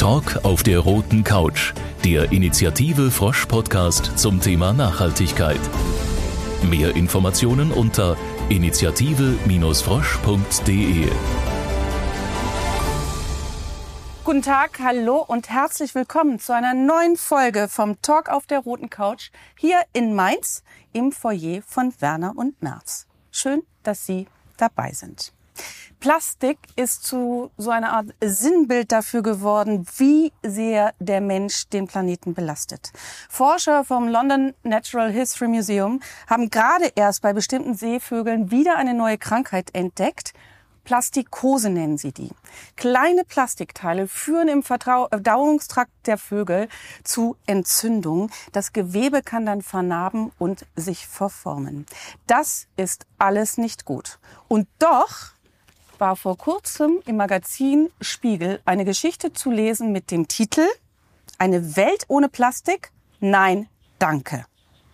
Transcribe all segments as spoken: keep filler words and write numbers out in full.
Talk auf der roten Couch, der Initiative Frosch Podcast zum Thema Nachhaltigkeit. Mehr Informationen unter initiative Bindestrich frosch punkt de. Guten Tag, hallo und herzlich willkommen zu einer neuen Folge vom Talk auf der roten Couch hier in Mainz im Foyer von Werner und Merz. Schön, dass Sie dabei sind. Plastik ist zu so einer Art Sinnbild dafür geworden, wie sehr der Mensch den Planeten belastet. Forscher vom London Natural History Museum haben gerade erst bei bestimmten Seevögeln wieder eine neue Krankheit entdeckt. Plastikose nennen sie die. Kleine Plastikteile führen im Verdauungstrakt der Vögel zu Entzündungen. Das Gewebe kann dann vernarben und sich verformen. Das ist alles nicht gut. Und doch war vor kurzem im Magazin Spiegel eine Geschichte zu lesen mit dem Titel Eine Welt ohne Plastik? Nein, danke.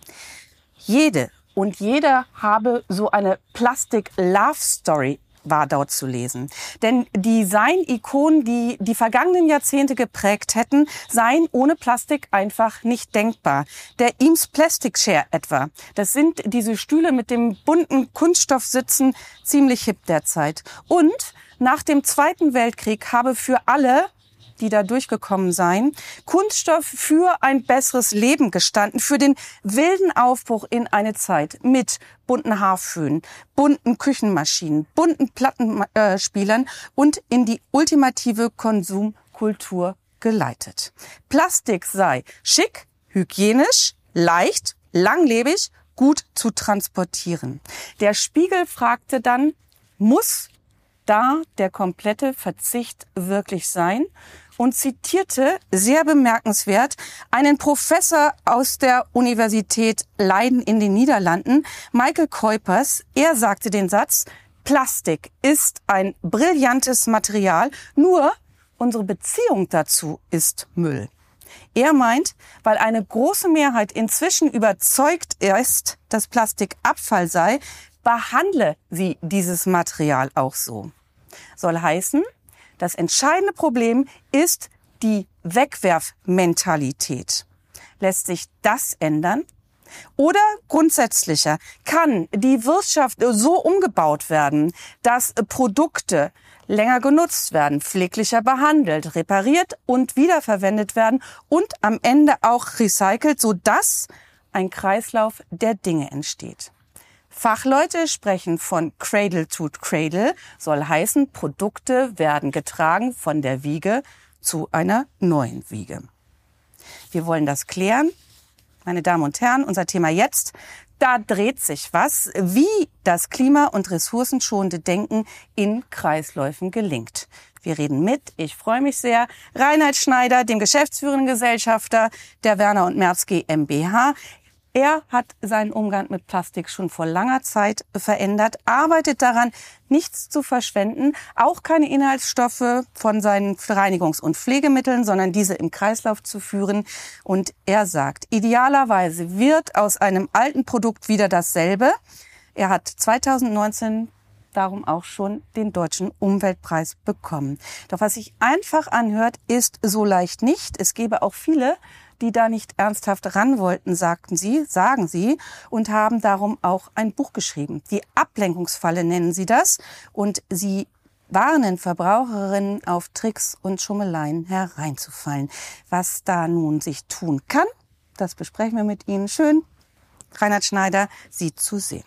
Jede und jeder habe so eine Plastik-Love-Story war dort zu lesen. Denn die Design-Ikonen, die die vergangenen Jahrzehnte geprägt hätten, seien ohne Plastik einfach nicht denkbar. Der Eames Plastic Chair etwa, das sind diese Stühle mit dem bunten Kunststoffsitzen, ziemlich hip derzeit. Und nach dem Zweiten Weltkrieg habe für alle, die da durchgekommen seien, Kunststoff für ein besseres Leben gestanden, für den wilden Aufbruch in eine Zeit mit bunten Haarföhn, bunten Küchenmaschinen, bunten Plattenspielern äh, und in die ultimative Konsumkultur geleitet. Plastik sei schick, hygienisch, leicht, langlebig, gut zu transportieren. Der Spiegel fragte dann, muss da der komplette Verzicht wirklich sein? Und zitierte, sehr bemerkenswert, einen Professor aus der Universität Leiden in den Niederlanden, Michael Kuipers. Er sagte den Satz, Plastik ist ein brillantes Material, nur unsere Beziehung dazu ist Müll. Er meint, weil eine große Mehrheit inzwischen überzeugt ist, dass Plastik Abfall sei, behandle sie dieses Material auch so. Soll heißen, das entscheidende Problem ist die Wegwerfmentalität. Lässt sich das ändern? Oder grundsätzlicher, kann die Wirtschaft so umgebaut werden, dass Produkte länger genutzt werden, pfleglicher behandelt, repariert und wiederverwendet werden und am Ende auch recycelt, sodass ein Kreislauf der Dinge entsteht? Fachleute sprechen von Cradle to Cradle, soll heißen, Produkte werden getragen von der Wiege zu einer neuen Wiege. Wir wollen das klären. Meine Damen und Herren, unser Thema jetzt, da dreht sich was, wie das klima- und ressourcenschonende Denken in Kreisläufen gelingt. Wir reden mit, ich freue mich sehr, Reinhard Schneider, dem geschäftsführenden Gesellschafter der Werner und Merz GmbH. Er hat seinen Umgang mit Plastik schon vor langer Zeit verändert, arbeitet daran, nichts zu verschwenden, auch keine Inhaltsstoffe von seinen Reinigungs- und Pflegemitteln, sondern diese im Kreislauf zu führen. Und er sagt, idealerweise wird aus einem alten Produkt wieder dasselbe. Er hat zweitausendneunzehn darum auch schon den Deutschen Umweltpreis bekommen. Doch was sich einfach anhört, ist so leicht nicht. Es gäbe auch viele, die da nicht ernsthaft ran wollten, sagten sie, sagen sie, und haben darum auch ein Buch geschrieben. Die Ablenkungsfalle nennen sie das, und sie warnen Verbraucherinnen auf Tricks und Schummeleien hereinzufallen. Was da nun sich tun kann, das besprechen wir mit Ihnen. Schön, Reinhard Schneider, Sie zu sehen.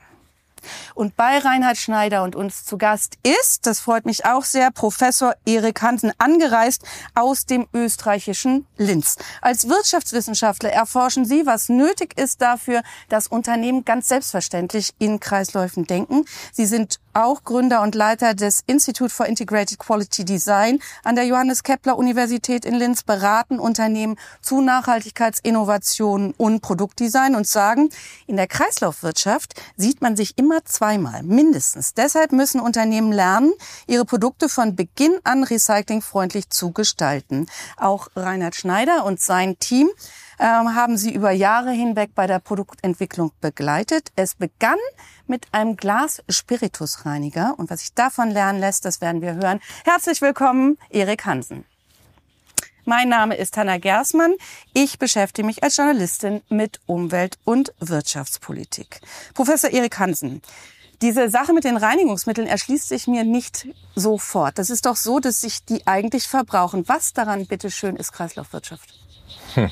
Und bei Reinhard Schneider und uns zu Gast ist, das freut mich auch sehr, Professor Erik Hansen, angereist aus dem österreichischen Linz. Als Wirtschaftswissenschaftler erforschen Sie, was nötig ist dafür, dass Unternehmen ganz selbstverständlich in Kreisläufen denken. Sie sind auch Gründer und Leiter des Institute for Integrated Quality Design an der Johannes Kepler Universität in Linz, beraten Unternehmen zu Nachhaltigkeitsinnovationen und Produktdesign und sagen, in der Kreislaufwirtschaft sieht man sich immer zweimal, mindestens. Deshalb müssen Unternehmen lernen, ihre Produkte von Beginn an recyclingfreundlich zu gestalten. Auch Reinhard Schneider und sein Team ähm, haben sie über Jahre hinweg bei der Produktentwicklung begleitet. Es begann mit einem Glas-Spiritusreiniger. Und was sich davon lernen lässt, das werden wir hören. Herzlich willkommen, Erik Hansen. Mein Name ist Hanna Gersmann. Ich beschäftige mich als Journalistin mit Umwelt- und Wirtschaftspolitik. Professor Erik Hansen, diese Sache mit den Reinigungsmitteln erschließt sich mir nicht sofort. Das ist doch so, dass sich die eigentlich verbrauchen. Was daran, bitteschön, ist Kreislaufwirtschaft? Hm.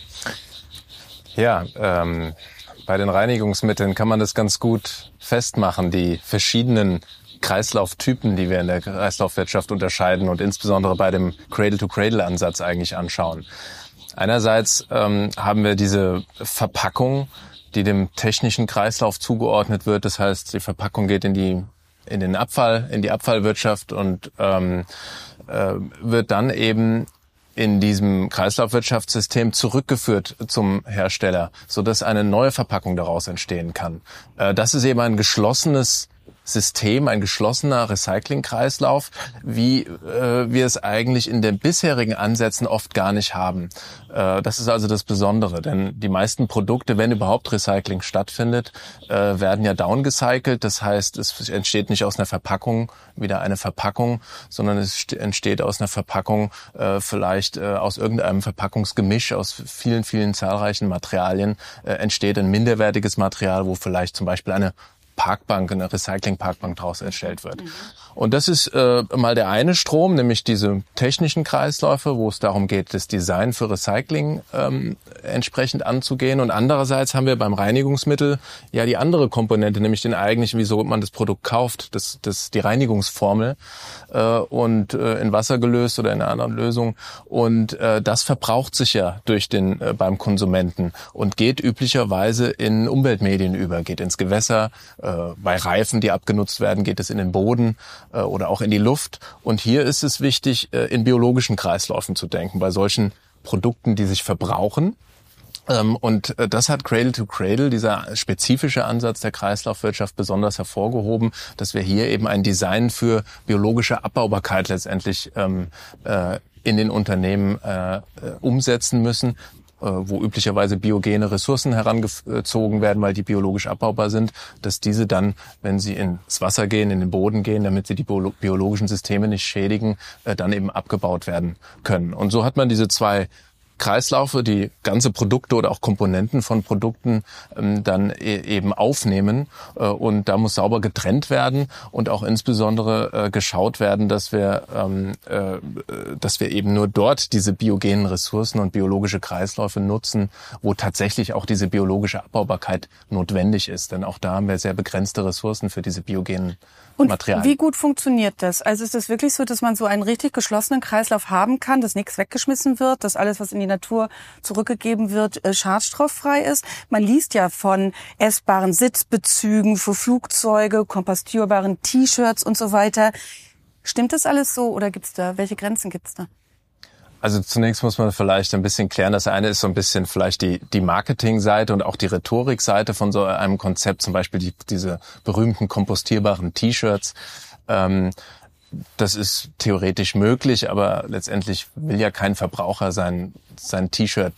Ja, ähm, bei den Reinigungsmitteln kann man das ganz gut festmachen, die verschiedenen Kreislauftypen, die wir in der Kreislaufwirtschaft unterscheiden und insbesondere bei dem Cradle-to-Cradle-Ansatz eigentlich anschauen. Einerseits ähm, haben wir diese Verpackung, die dem technischen Kreislauf zugeordnet wird. Das heißt, die Verpackung geht in die in den Abfall, in die Abfallwirtschaft und ähm, äh, wird dann eben in diesem Kreislaufwirtschaftssystem zurückgeführt zum Hersteller, sodass eine neue Verpackung daraus entstehen kann. Äh, das ist eben ein geschlossenes System, ein geschlossener Recyclingkreislauf, wie äh, wir es eigentlich in den bisherigen Ansätzen oft gar nicht haben. Äh, das ist also das Besondere, denn die meisten Produkte, wenn überhaupt Recycling stattfindet, äh, werden ja downgecycelt. Das heißt, es entsteht nicht aus einer Verpackung wieder eine Verpackung, sondern es entsteht aus einer Verpackung äh, vielleicht äh, aus irgendeinem Verpackungsgemisch aus vielen, vielen zahlreichen Materialien äh, entsteht ein minderwertiges Material, wo vielleicht zum Beispiel eine Parkbank, eine Recycling-Parkbank daraus erstellt wird. Mhm. Und das ist äh, mal der eine Strom, nämlich diese technischen Kreisläufe, wo es darum geht, das Design für Recycling ähm, entsprechend anzugehen. Und andererseits haben wir beim Reinigungsmittel ja die andere Komponente, nämlich den eigentlichen, wieso man das Produkt kauft, das, das die Reinigungsformel äh, und äh, in Wasser gelöst oder in einer anderen Lösung. Und äh, das verbraucht sich ja durch den äh, beim Konsumenten und geht üblicherweise in Umweltmedien über, geht ins Gewässer. Äh, bei Reifen, die abgenutzt werden, geht es in den Boden äh, oder auch in die Luft. Und hier ist es wichtig, äh, in biologischen Kreisläufen zu denken, bei solchen Produkten, die sich verbrauchen. Ähm, und äh, das hat Cradle to Cradle, dieser spezifische Ansatz der Kreislaufwirtschaft, besonders hervorgehoben, dass wir hier eben ein Design für biologische Abbaubarkeit letztendlich ähm, äh, in den Unternehmen äh, umsetzen müssen, wo üblicherweise biogene Ressourcen herangezogen werden, weil die biologisch abbaubar sind, dass diese dann, wenn sie ins Wasser gehen, in den Boden gehen, damit sie die biologischen Systeme nicht schädigen, dann eben abgebaut werden können. Und so hat man diese zwei Kreislaufe, die ganze Produkte oder auch Komponenten von Produkten ähm, dann e- eben aufnehmen äh, und da muss sauber getrennt werden und auch insbesondere äh, geschaut werden, dass wir ähm, äh, dass wir eben nur dort diese biogenen Ressourcen und biologische Kreisläufe nutzen, wo tatsächlich auch diese biologische Abbaubarkeit notwendig ist, denn auch da haben wir sehr begrenzte Ressourcen für diese biogenen Materialien. Und wie gut funktioniert das? Also ist es wirklich so, dass man so einen richtig geschlossenen Kreislauf haben kann, dass nichts weggeschmissen wird, dass alles, was in die Natur zurückgegeben wird, schadstofffrei ist? Man liest ja von essbaren Sitzbezügen für Flugzeuge, kompostierbaren T-Shirts und so weiter. Stimmt das alles so oder gibt's da, welche Grenzen gibt's da? Also zunächst muss man vielleicht ein bisschen klären. Das eine ist so ein bisschen vielleicht die, die Marketingseite und auch die Rhetorikseite von so einem Konzept, zum Beispiel die, diese berühmten kompostierbaren T-Shirts. Ähm, das ist theoretisch möglich, aber letztendlich will ja kein Verbraucher sein, sein T-Shirt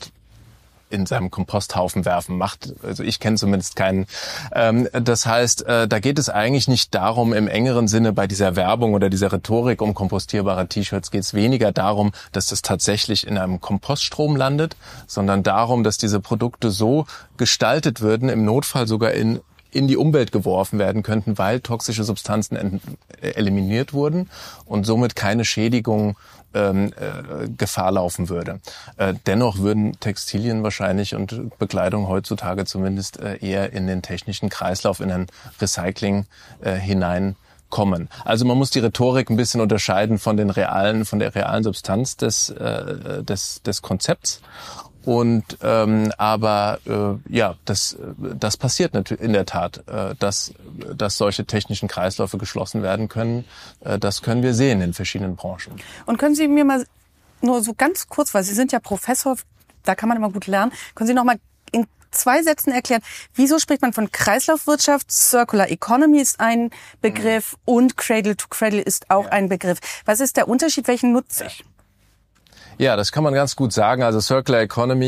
in seinem Komposthaufen werfen macht. Also ich kenne zumindest keinen. Ähm, das heißt, äh, da geht es eigentlich nicht darum, im engeren Sinne bei dieser Werbung oder dieser Rhetorik um kompostierbare T-Shirts geht es weniger darum, dass das tatsächlich in einem Kompoststrom landet, sondern darum, dass diese Produkte so gestaltet würden, im Notfall sogar in in die Umwelt geworfen werden könnten, weil toxische Substanzen ent- eliminiert wurden und somit keine Schädigung ähm, äh, Gefahr laufen würde. Äh, dennoch würden Textilien wahrscheinlich und Bekleidung heutzutage zumindest äh, eher in den technischen Kreislauf, in ein Recycling äh, hinein kommen. Also man muss die Rhetorik ein bisschen unterscheiden von den realen, von der realen Substanz des äh, des des Konzepts. Und ähm, aber äh, ja, das das passiert natürlich in der Tat, äh, dass dass solche technischen Kreisläufe geschlossen werden können. Äh, das können wir sehen in verschiedenen Branchen. Und können Sie mir mal nur so ganz kurz, weil Sie sind ja Professor, da kann man immer gut lernen, können Sie noch mal in zwei Sätzen erklären, wieso spricht man von Kreislaufwirtschaft? Circular Economy ist ein Begriff mhm. und Cradle to Cradle ist auch ja. ein Begriff. Was ist der Unterschied? Welchen nutze ich? Ja, das kann man ganz gut sagen. Also Circular Economy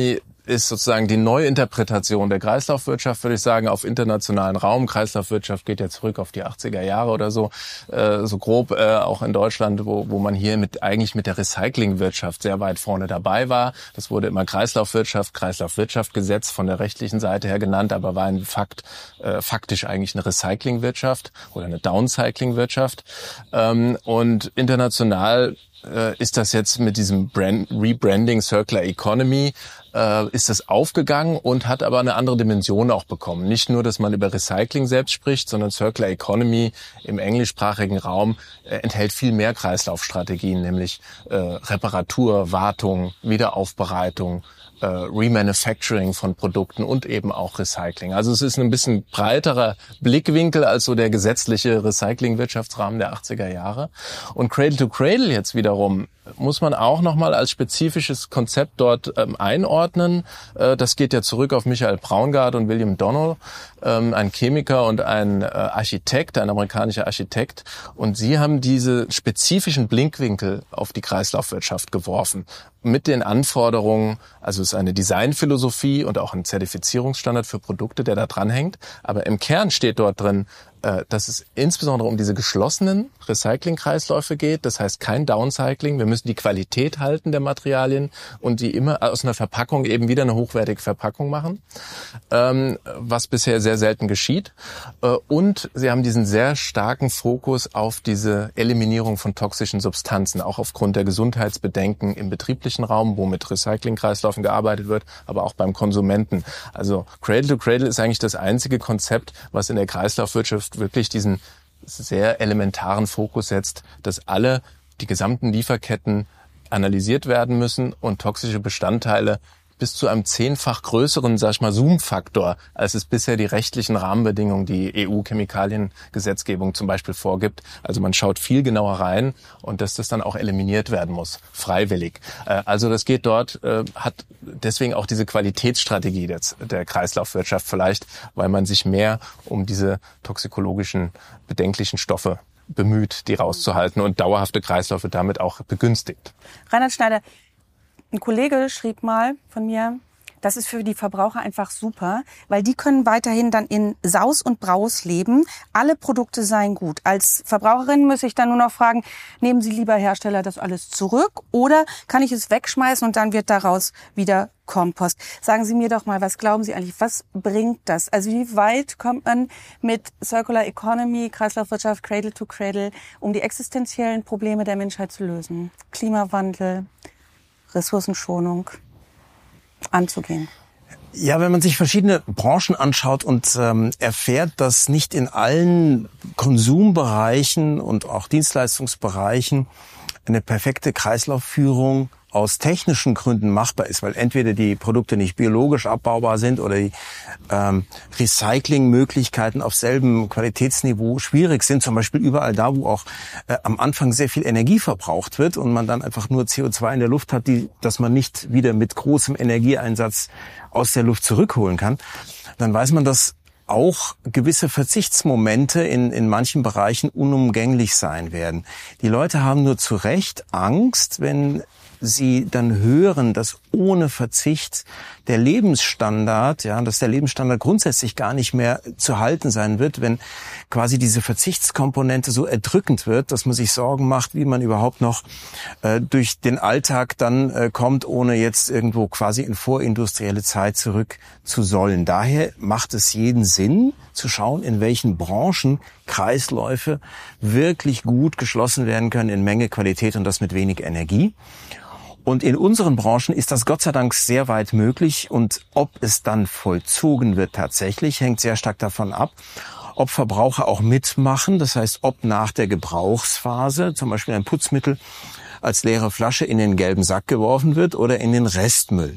ist sozusagen die Neuinterpretation der Kreislaufwirtschaft, würde ich sagen, auf internationalen Raum. Kreislaufwirtschaft geht ja zurück auf die achtziger Jahre oder so, äh, so grob, äh, auch in Deutschland, wo, wo man hier mit eigentlich mit der Recyclingwirtschaft sehr weit vorne dabei war. Das wurde immer Kreislaufwirtschaft, Kreislaufwirtschaftgesetz von der rechtlichen Seite her genannt, aber war in Fakt, äh, faktisch eigentlich eine Recyclingwirtschaft oder eine Downcyclingwirtschaft. Ähm, und international äh, ist das jetzt mit diesem Brand, Rebranding Circular Economy äh, ist das aufgegangen und hat aber eine andere Dimension auch bekommen. Nicht nur, dass man über Recycling selbst spricht, sondern Circular Economy im englischsprachigen Raum äh, enthält viel mehr Kreislaufstrategien, nämlich äh, Reparatur, Wartung, Wiederaufbereitung, äh, Remanufacturing von Produkten und eben auch Recycling. Also es ist ein bisschen breiterer Blickwinkel als so der gesetzliche Recycling-Wirtschaftsrahmen der achtziger Jahre. Und Cradle to Cradle jetzt wiederum muss man auch nochmal als spezifisches Konzept dort ähm, einordnen. Äh, das geht ja zurück auf Michael Braungart und William Donnell, ähm, ein Chemiker und ein äh, Architekt, ein amerikanischer Architekt. Und sie haben diese spezifischen Blickwinkel auf die Kreislaufwirtschaft geworfen. Mit den Anforderungen, also es ist eine Designphilosophie und auch ein Zertifizierungsstandard für Produkte, der da dranhängt. Aber im Kern steht dort drin, dass es insbesondere um diese geschlossenen Recycling-Kreisläufe geht. Das heißt kein Downcycling. Wir müssen die Qualität halten der Materialien und die immer aus einer Verpackung eben wieder eine hochwertige Verpackung machen, was bisher sehr selten geschieht. Und sie haben diesen sehr starken Fokus auf diese Eliminierung von toxischen Substanzen, auch aufgrund der Gesundheitsbedenken im betrieblichen Raum, wo mit Recycling-Kreislaufen gearbeitet wird, aber auch beim Konsumenten. Also Cradle to Cradle ist eigentlich das einzige Konzept, was in der Kreislaufwirtschaft wirklich diesen sehr elementaren Fokus setzt, dass alle, die gesamten Lieferketten analysiert werden müssen und toxische Bestandteile bis zu einem zehnfach größeren, sag ich mal, Zoom-Faktor, als es bisher die rechtlichen Rahmenbedingungen, die E U-Chemikaliengesetzgebung zum Beispiel vorgibt. Also man schaut viel genauer rein und dass das dann auch eliminiert werden muss, freiwillig. Also das geht dort, hat deswegen auch diese Qualitätsstrategie der, der Kreislaufwirtschaft vielleicht, weil man sich mehr um diese toxikologischen, bedenklichen Stoffe bemüht, die rauszuhalten und dauerhafte Kreisläufe damit auch begünstigt. Reinhard Schneider, ein Kollege schrieb mal von mir, das ist für die Verbraucher einfach super, weil die können weiterhin dann in Saus und Braus leben. Alle Produkte seien gut. Als Verbraucherin muss ich dann nur noch fragen, nehmen Sie lieber Hersteller das alles zurück oder kann ich es wegschmeißen und dann wird daraus wieder Kompost? Sagen Sie mir doch mal, was glauben Sie eigentlich, was bringt das? Also wie weit kommt man mit Circular Economy, Kreislaufwirtschaft, Cradle to Cradle, um die existenziellen Probleme der Menschheit zu lösen? Klimawandel, Ressourcenschonung anzugehen? Ja, wenn man sich verschiedene Branchen anschaut und ähm, erfährt, dass nicht in allen Konsumbereichen und auch Dienstleistungsbereichen eine perfekte Kreislaufführung aus technischen Gründen machbar ist, weil entweder die Produkte nicht biologisch abbaubar sind oder die ähm, Recyclingmöglichkeiten auf selbem Qualitätsniveau schwierig sind, zum Beispiel überall da, wo auch äh, am Anfang sehr viel Energie verbraucht wird und man dann einfach nur C O zwei in der Luft hat, die, dass man nicht wieder mit großem Energieeinsatz aus der Luft zurückholen kann, dann weiß man, dass auch gewisse Verzichtsmomente in, in manchen Bereichen unumgänglich sein werden. Die Leute haben nur zu Recht Angst, wenn sie dann hören, dass ohne Verzicht der Lebensstandard, ja, dass der Lebensstandard grundsätzlich gar nicht mehr zu halten sein wird, wenn quasi diese Verzichtskomponente so erdrückend wird, dass man sich Sorgen macht, wie man überhaupt noch äh, durch den Alltag dann äh, kommt, ohne jetzt irgendwo quasi in vorindustrielle Zeit zurück zu sollen. Daher macht es jeden Sinn, zu schauen, in welchen Branchen Kreisläufe wirklich gut geschlossen werden können in Menge, Qualität und das mit wenig Energie. Und in unseren Branchen ist das Gott sei Dank sehr weit möglich und ob es dann vollzogen wird tatsächlich, hängt sehr stark davon ab, ob Verbraucher auch mitmachen, das heißt, ob nach der Gebrauchsphase zum Beispiel ein Putzmittel als leere Flasche in den gelben Sack geworfen wird oder in den Restmüll.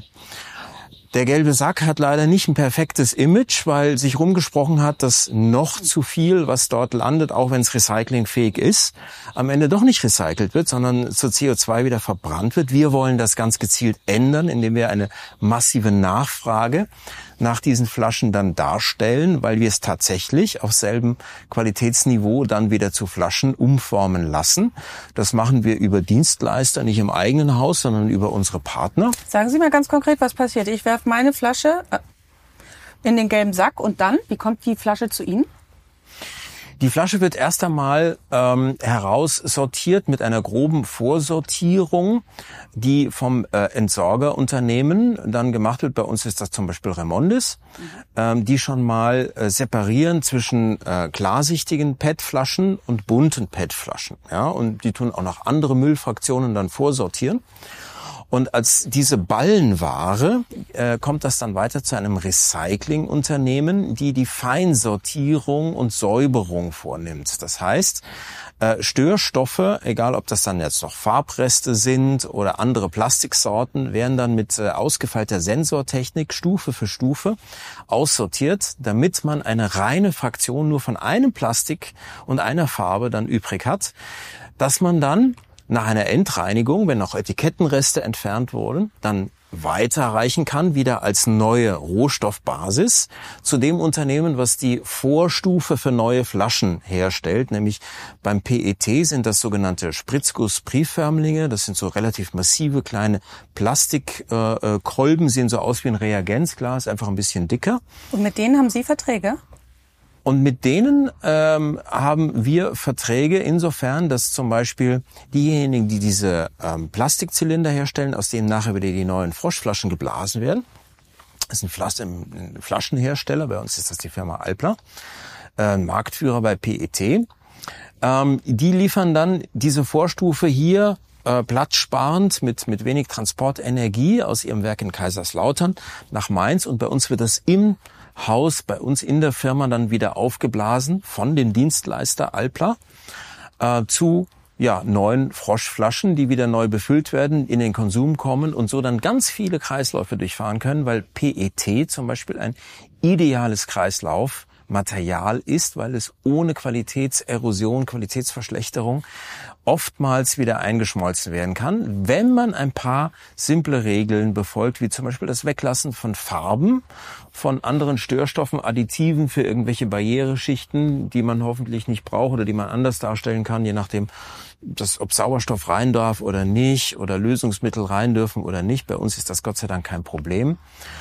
Der gelbe Sack hat leider nicht ein perfektes Image, weil sich rumgesprochen hat, dass noch zu viel, was dort landet, auch wenn es recyclingfähig ist, am Ende doch nicht recycelt wird, sondern zu C O zwei wieder verbrannt wird. Wir wollen das ganz gezielt ändern, indem wir eine massive Nachfrage nach diesen Flaschen dann darstellen, weil wir es tatsächlich auf selbem Qualitätsniveau dann wieder zu Flaschen umformen lassen. Das machen wir über Dienstleister, nicht im eigenen Haus, sondern über unsere Partner. Sagen Sie mal ganz konkret, was passiert. Ich werfe auf meine Flasche in den gelben Sack und dann, wie kommt die Flasche zu Ihnen? Die Flasche wird erst einmal ähm, heraussortiert mit einer groben Vorsortierung, die vom äh, Entsorgerunternehmen dann gemacht wird. Bei uns ist das zum Beispiel Remondis, mhm. ähm, die schon mal äh, separieren zwischen äh, klarsichtigen P E T-Flaschen und bunten P E T-Flaschen. Ja, und die tun auch noch andere Müllfraktionen dann vorsortieren. Und als diese Ballenware äh, kommt das dann weiter zu einem Recyclingunternehmen, die die Feinsortierung und Säuberung vornimmt. Das heißt, äh, Störstoffe, egal ob das dann jetzt noch Farbreste sind oder andere Plastiksorten, werden dann mit äh, ausgefeilter Sensortechnik Stufe für Stufe aussortiert, damit man eine reine Fraktion nur von einem Plastik und einer Farbe dann übrig hat, dass man dann nach einer Endreinigung, wenn noch Etikettenreste entfernt wurden, dann weiterreichen kann, wieder als neue Rohstoffbasis zu dem Unternehmen, was die Vorstufe für neue Flaschen herstellt. Nämlich beim P E T sind das sogenannte Spritzguss-Briefförmlinge. Das sind so relativ massive kleine Plastikkolben, äh, sehen so aus wie ein Reagenzglas, einfach ein bisschen dicker. Und mit denen haben Sie Verträge? Und mit denen ähm, haben wir Verträge insofern, dass zum Beispiel diejenigen, die diese ähm, Plastikzylinder herstellen, aus denen nachher wieder die neuen Froschflaschen geblasen werden, das ist ein, Flas- ein Flaschenhersteller, bei uns ist das die Firma Alpla, äh, Marktführer bei P E T, ähm, die liefern dann diese Vorstufe hier äh, platzsparend mit, mit wenig Transportenergie aus ihrem Werk in Kaiserslautern nach Mainz, und bei uns wird das im Haus bei uns in der Firma dann wieder aufgeblasen von dem Dienstleister Alpla äh, zu ja neuen Froschflaschen, die wieder neu befüllt werden, in den Konsum kommen und so dann ganz viele Kreisläufe durchfahren können, weil P E T zum Beispiel ein ideales Kreislaufmaterial ist, weil es ohne Qualitätserosion, Qualitätsverschlechterung oftmals wieder eingeschmolzen werden kann, wenn man ein paar simple Regeln befolgt, wie zum Beispiel das Weglassen von Farben, von anderen Störstoffen, Additiven für irgendwelche Barriereschichten, die man hoffentlich nicht braucht oder die man anders darstellen kann, je nachdem, dass, ob Sauerstoff rein darf oder nicht oder Lösungsmittel rein dürfen oder nicht. Bei uns ist das Gott sei Dank kein Problem.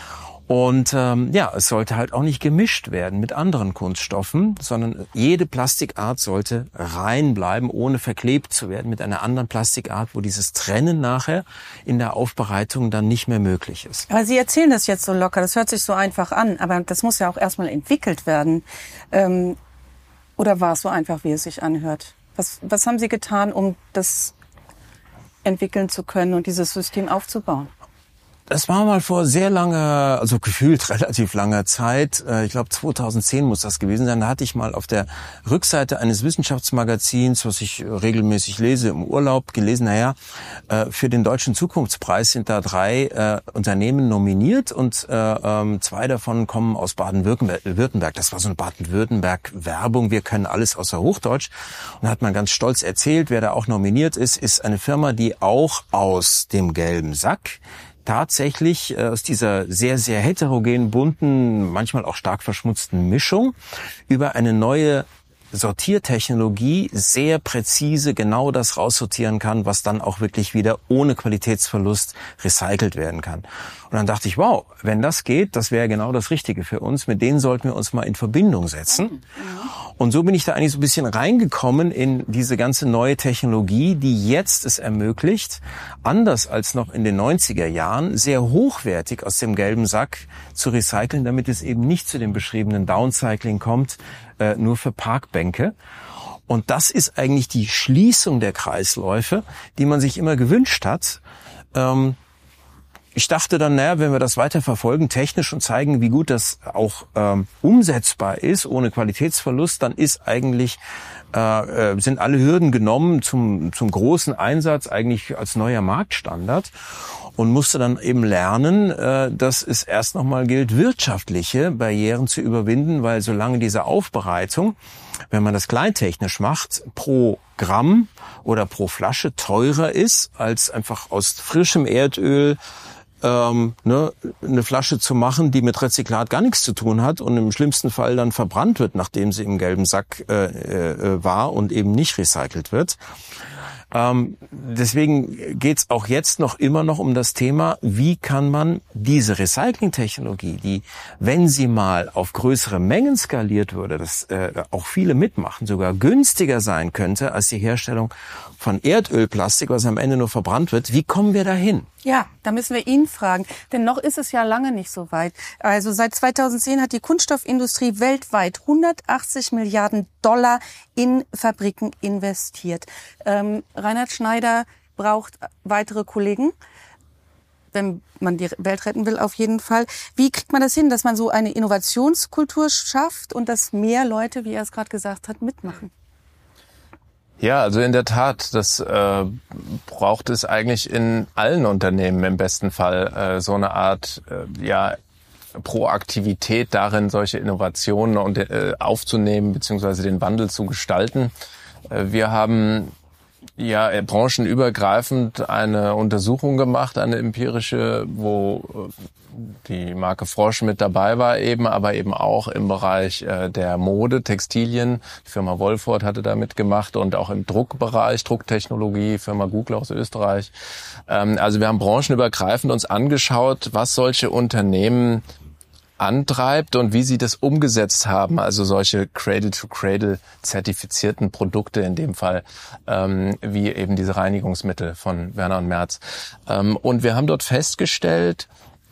Und ähm, ja, es sollte halt auch nicht gemischt werden mit anderen Kunststoffen, sondern jede Plastikart sollte rein bleiben, ohne verklebt zu werden mit einer anderen Plastikart, wo dieses Trennen nachher in der Aufbereitung dann nicht mehr möglich ist. Aber Sie erzählen das jetzt so locker, das hört sich so einfach an, aber das muss ja auch erstmal entwickelt werden. Ähm, oder war es so einfach, wie es sich anhört? Was, was haben Sie getan, um das entwickeln zu können und dieses System aufzubauen? Das war mal vor sehr langer, also gefühlt relativ langer Zeit, ich glaube zweitausendzehn muss das gewesen sein, da hatte ich mal auf der Rückseite eines Wissenschaftsmagazins, was ich regelmäßig lese im Urlaub, gelesen, naja, für den Deutschen Zukunftspreis sind da drei äh, Unternehmen nominiert und äh, zwei davon kommen aus Baden-Württemberg. Das war so eine Baden-Württemberg-Werbung, wir können alles außer Hochdeutsch. Und da hat man ganz stolz erzählt, wer da auch nominiert ist, ist eine Firma, die auch aus dem gelben Sack tatsächlich aus dieser sehr, sehr heterogenen, bunten, manchmal auch stark verschmutzten Mischung über eine neue Sortiertechnologie sehr präzise genau das raussortieren kann, was dann auch wirklich wieder ohne Qualitätsverlust recycelt werden kann. Und dann dachte ich, wow, wenn das geht, das wäre genau das Richtige für uns. Mit denen sollten wir uns mal in Verbindung setzen. Und so bin ich da eigentlich so ein bisschen reingekommen in diese ganze neue Technologie, die jetzt es ermöglicht, anders als noch in den neunziger Jahren, sehr hochwertig aus dem gelben Sack zu recyceln, damit es eben nicht zu dem beschriebenen Downcycling kommt, äh, nur für Parkbänke. Und das ist eigentlich die Schließung der Kreisläufe, die man sich immer gewünscht hat. Ähm, Ich dachte dann, naja, wenn wir das weiter verfolgen, technisch und zeigen, wie gut das auch ähm, umsetzbar ist, ohne Qualitätsverlust, dann ist eigentlich äh, sind alle Hürden genommen zum zum großen Einsatz eigentlich als neuer Marktstandard, und musste dann eben lernen, äh, dass es erst nochmal gilt, wirtschaftliche Barrieren zu überwinden, weil solange diese Aufbereitung, wenn man das kleintechnisch macht, pro Gramm oder pro Flasche teurer ist, als einfach aus frischem Erdöl ähm, ne, eine Flasche zu machen, die mit Rezyklat gar nichts zu tun hat und im schlimmsten Fall dann verbrannt wird, nachdem sie im gelben Sack äh, äh, war und eben nicht recycelt wird, Ähm, deswegen geht's auch jetzt noch immer noch um das Thema, wie kann man diese Recyclingtechnologie, die, wenn sie mal auf größere Mengen skaliert würde, dass äh, auch viele mitmachen, sogar günstiger sein könnte als die Herstellung von Erdölplastik, was am Ende nur verbrannt wird. Wie kommen wir dahin? Ja, da müssen wir ihn fragen, denn noch ist es ja lange nicht so weit. Also seit zweitausendzehn hat die Kunststoffindustrie weltweit hundertachtzig Milliarden Dollar in Fabriken investiert. Ähm, Reinhard Schneider braucht weitere Kollegen, wenn man die Welt retten will, auf jeden Fall. Wie kriegt man das hin, dass man so eine Innovationskultur schafft und dass mehr Leute, wie er es gerade gesagt hat, mitmachen? Ja, also in der Tat, das äh, braucht es eigentlich in allen Unternehmen im besten Fall äh, so eine Art äh, ja Proaktivität darin, solche Innovationen und, äh, aufzunehmen beziehungsweise den Wandel zu gestalten. Äh, wir haben ja branchenübergreifend eine Untersuchung gemacht, eine empirische, wo die Marke Frosch mit dabei war eben, aber eben auch im Bereich äh, der Mode, Textilien. Die Firma Wolford hatte da mitgemacht und auch im Druckbereich, Drucktechnologie, Firma Google aus Österreich. Ähm, also wir haben branchenübergreifend uns angeschaut, was solche Unternehmen antreibt und wie sie das umgesetzt haben, also solche Cradle-to-Cradle zertifizierten Produkte in dem Fall, ähm, wie eben diese Reinigungsmittel von Werner und Merz. Ähm, und wir haben dort festgestellt,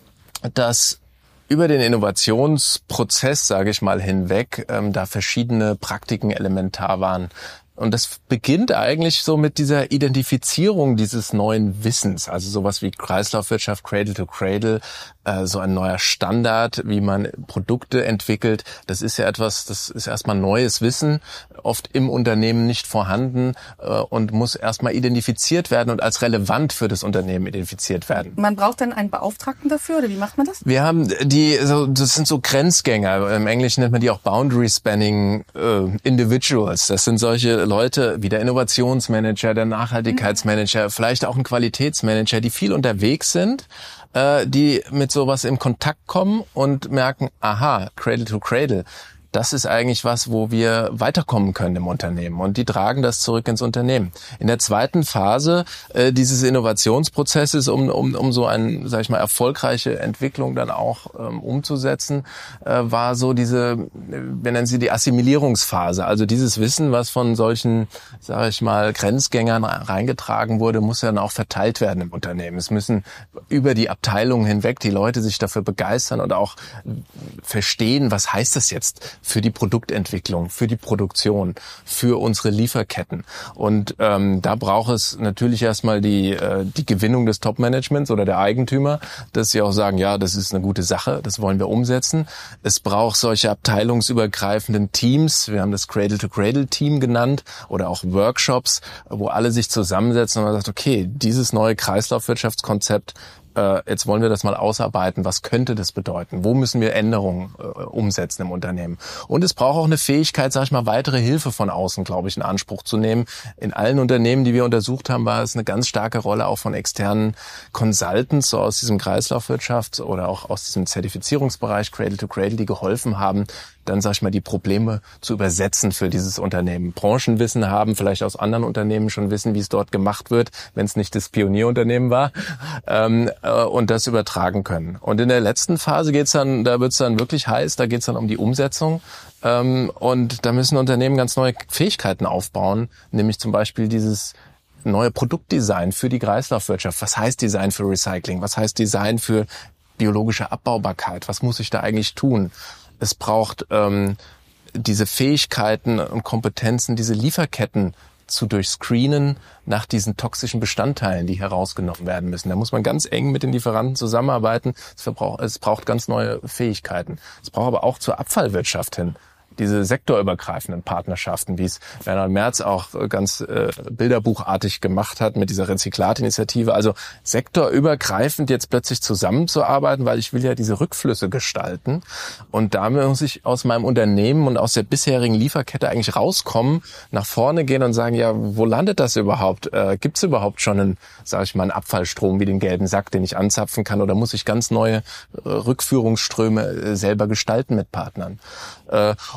dass über den Innovationsprozess, sage ich mal, hinweg, ähm, da verschiedene Praktiken elementar waren. Und das beginnt eigentlich so mit dieser Identifizierung dieses neuen Wissens, also sowas wie Kreislaufwirtschaft, Cradle to Cradle, äh, so ein neuer Standard, wie man Produkte entwickelt. Das ist ja etwas, das ist erstmal neues Wissen, oft im Unternehmen nicht vorhanden äh, und muss erstmal identifiziert werden und als relevant für das Unternehmen identifiziert werden. Man braucht dann einen Beauftragten dafür, oder wie macht man das? Wir haben die, so, das sind so Grenzgänger. Im Englischen nennt man die auch Boundary Spanning äh, Individuals. Das sind solche Leute wie der Innovationsmanager, der Nachhaltigkeitsmanager, vielleicht auch ein Qualitätsmanager, die viel unterwegs sind, äh, die mit sowas in Kontakt kommen und merken, aha, Cradle to Cradle, das ist eigentlich was, wo wir weiterkommen können im Unternehmen. Und die tragen das zurück ins Unternehmen. In der zweiten Phase äh, dieses Innovationsprozesses, um, um, um so eine, sag ich mal, erfolgreiche Entwicklung dann auch ähm, umzusetzen, äh, war so diese, wir nennen sie die Assimilierungsphase. Also dieses Wissen, was von solchen, sag ich mal, Grenzgängern reingetragen wurde, muss dann auch verteilt werden im Unternehmen. Es müssen über die Abteilungen hinweg die Leute sich dafür begeistern und auch verstehen, was heißt das jetzt für die Produktentwicklung, für die Produktion, für unsere Lieferketten. Und ähm, da braucht es natürlich erstmal die äh, die Gewinnung des Top-Managements oder der Eigentümer, dass sie auch sagen, ja, das ist eine gute Sache, das wollen wir umsetzen. Es braucht solche abteilungsübergreifenden Teams, wir haben das Cradle-to-Cradle-Team genannt, oder auch Workshops, wo alle sich zusammensetzen und man sagt, okay, dieses neue Kreislaufwirtschaftskonzept, jetzt wollen wir das mal ausarbeiten. Was könnte das bedeuten? Wo müssen wir Änderungen äh, umsetzen im Unternehmen? Und es braucht auch eine Fähigkeit, sag ich mal, weitere Hilfe von außen, glaube ich, in Anspruch zu nehmen. In allen Unternehmen, die wir untersucht haben, war es eine ganz starke Rolle auch von externen Consultants, so aus diesem Kreislaufwirtschaft oder auch aus diesem Zertifizierungsbereich Cradle to Cradle, die geholfen haben, dann, sag ich mal, die Probleme zu übersetzen für dieses Unternehmen. Branchenwissen haben, vielleicht aus anderen Unternehmen schon wissen, wie es dort gemacht wird, wenn es nicht das Pionierunternehmen war, ähm, äh, und das übertragen können. Und in der letzten Phase geht's dann, da wird's dann wirklich heiß, da geht's dann um die Umsetzung. Ähm, und da müssen Unternehmen ganz neue Fähigkeiten aufbauen, nämlich zum Beispiel dieses neue Produktdesign für die Kreislaufwirtschaft. Was heißt Design für Recycling? Was heißt Design für biologische Abbaubarkeit? Was muss ich da eigentlich tun? Es braucht ähm, diese Fähigkeiten und Kompetenzen, diese Lieferketten zu durchscreenen nach diesen toxischen Bestandteilen, die herausgenommen werden müssen. Da muss man ganz eng mit den Lieferanten zusammenarbeiten. Es, verbraucht, es braucht ganz neue Fähigkeiten. Es braucht aber auch zur Abfallwirtschaft hin diese sektorübergreifenden Partnerschaften, wie es Werner und Merz auch ganz äh, bilderbuchartig gemacht hat mit dieser Rezyklatinitiative. Also sektorübergreifend jetzt plötzlich zusammenzuarbeiten, weil ich will ja diese Rückflüsse gestalten. Und da muss ich aus meinem Unternehmen und aus der bisherigen Lieferkette eigentlich rauskommen, nach vorne gehen und sagen, ja, wo landet das überhaupt? Äh, Gibt es überhaupt schon einen, sage ich mal, einen Abfallstrom wie den gelben Sack, den ich anzapfen kann? Oder muss ich ganz neue äh, Rückführungsströme äh, selber gestalten mit Partnern? Äh,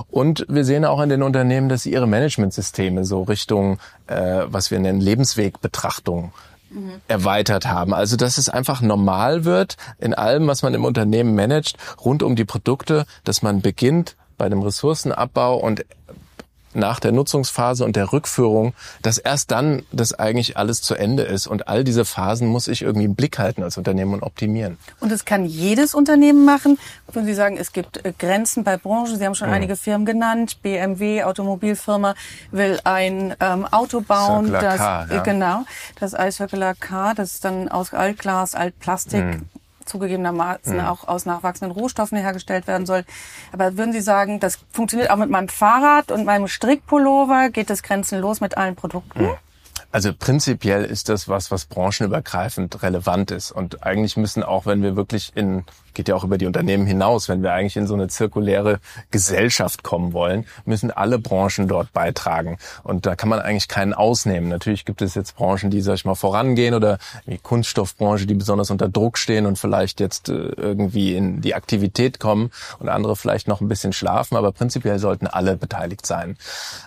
Und wir sehen auch in den Unternehmen, dass sie ihre Managementsysteme so Richtung, äh, was wir nennen, Lebenswegbetrachtung mhm. erweitert haben. Also dass es einfach normal wird, in allem, was man im Unternehmen managt, rund um die Produkte, dass man beginnt bei dem Ressourcenabbau und nach der Nutzungsphase und der Rückführung, dass erst dann das eigentlich alles zu Ende ist. Und all diese Phasen muss ich irgendwie im Blick halten als Unternehmen und optimieren. Und das kann jedes Unternehmen machen. Wenn Sie sagen, es gibt Grenzen bei Branchen, Sie haben schon mhm. einige Firmen genannt, B M W, Automobilfirma, will ein ähm, Auto bauen. Circular das, Car, ja. Genau, das iCircular Car, das ist dann aus Altglas, Altplastik, mhm. zugegebenermaßen mhm. auch aus nachwachsenden Rohstoffen hergestellt werden soll. Aber würden Sie sagen, das funktioniert auch mit meinem Fahrrad und meinem Strickpullover? Geht das grenzenlos mit allen Produkten? Mhm. Also prinzipiell ist das was, was branchenübergreifend relevant ist. Und eigentlich müssen auch, wenn wir wirklich in, geht ja auch über die Unternehmen hinaus, wenn wir eigentlich in so eine zirkuläre Gesellschaft kommen wollen, müssen alle Branchen dort beitragen. Und da kann man eigentlich keinen ausnehmen. Natürlich gibt es jetzt Branchen, die, sag ich mal, vorangehen oder die Kunststoffbranche, die besonders unter Druck stehen und vielleicht jetzt irgendwie in die Aktivität kommen und andere vielleicht noch ein bisschen schlafen. Aber prinzipiell sollten alle beteiligt sein.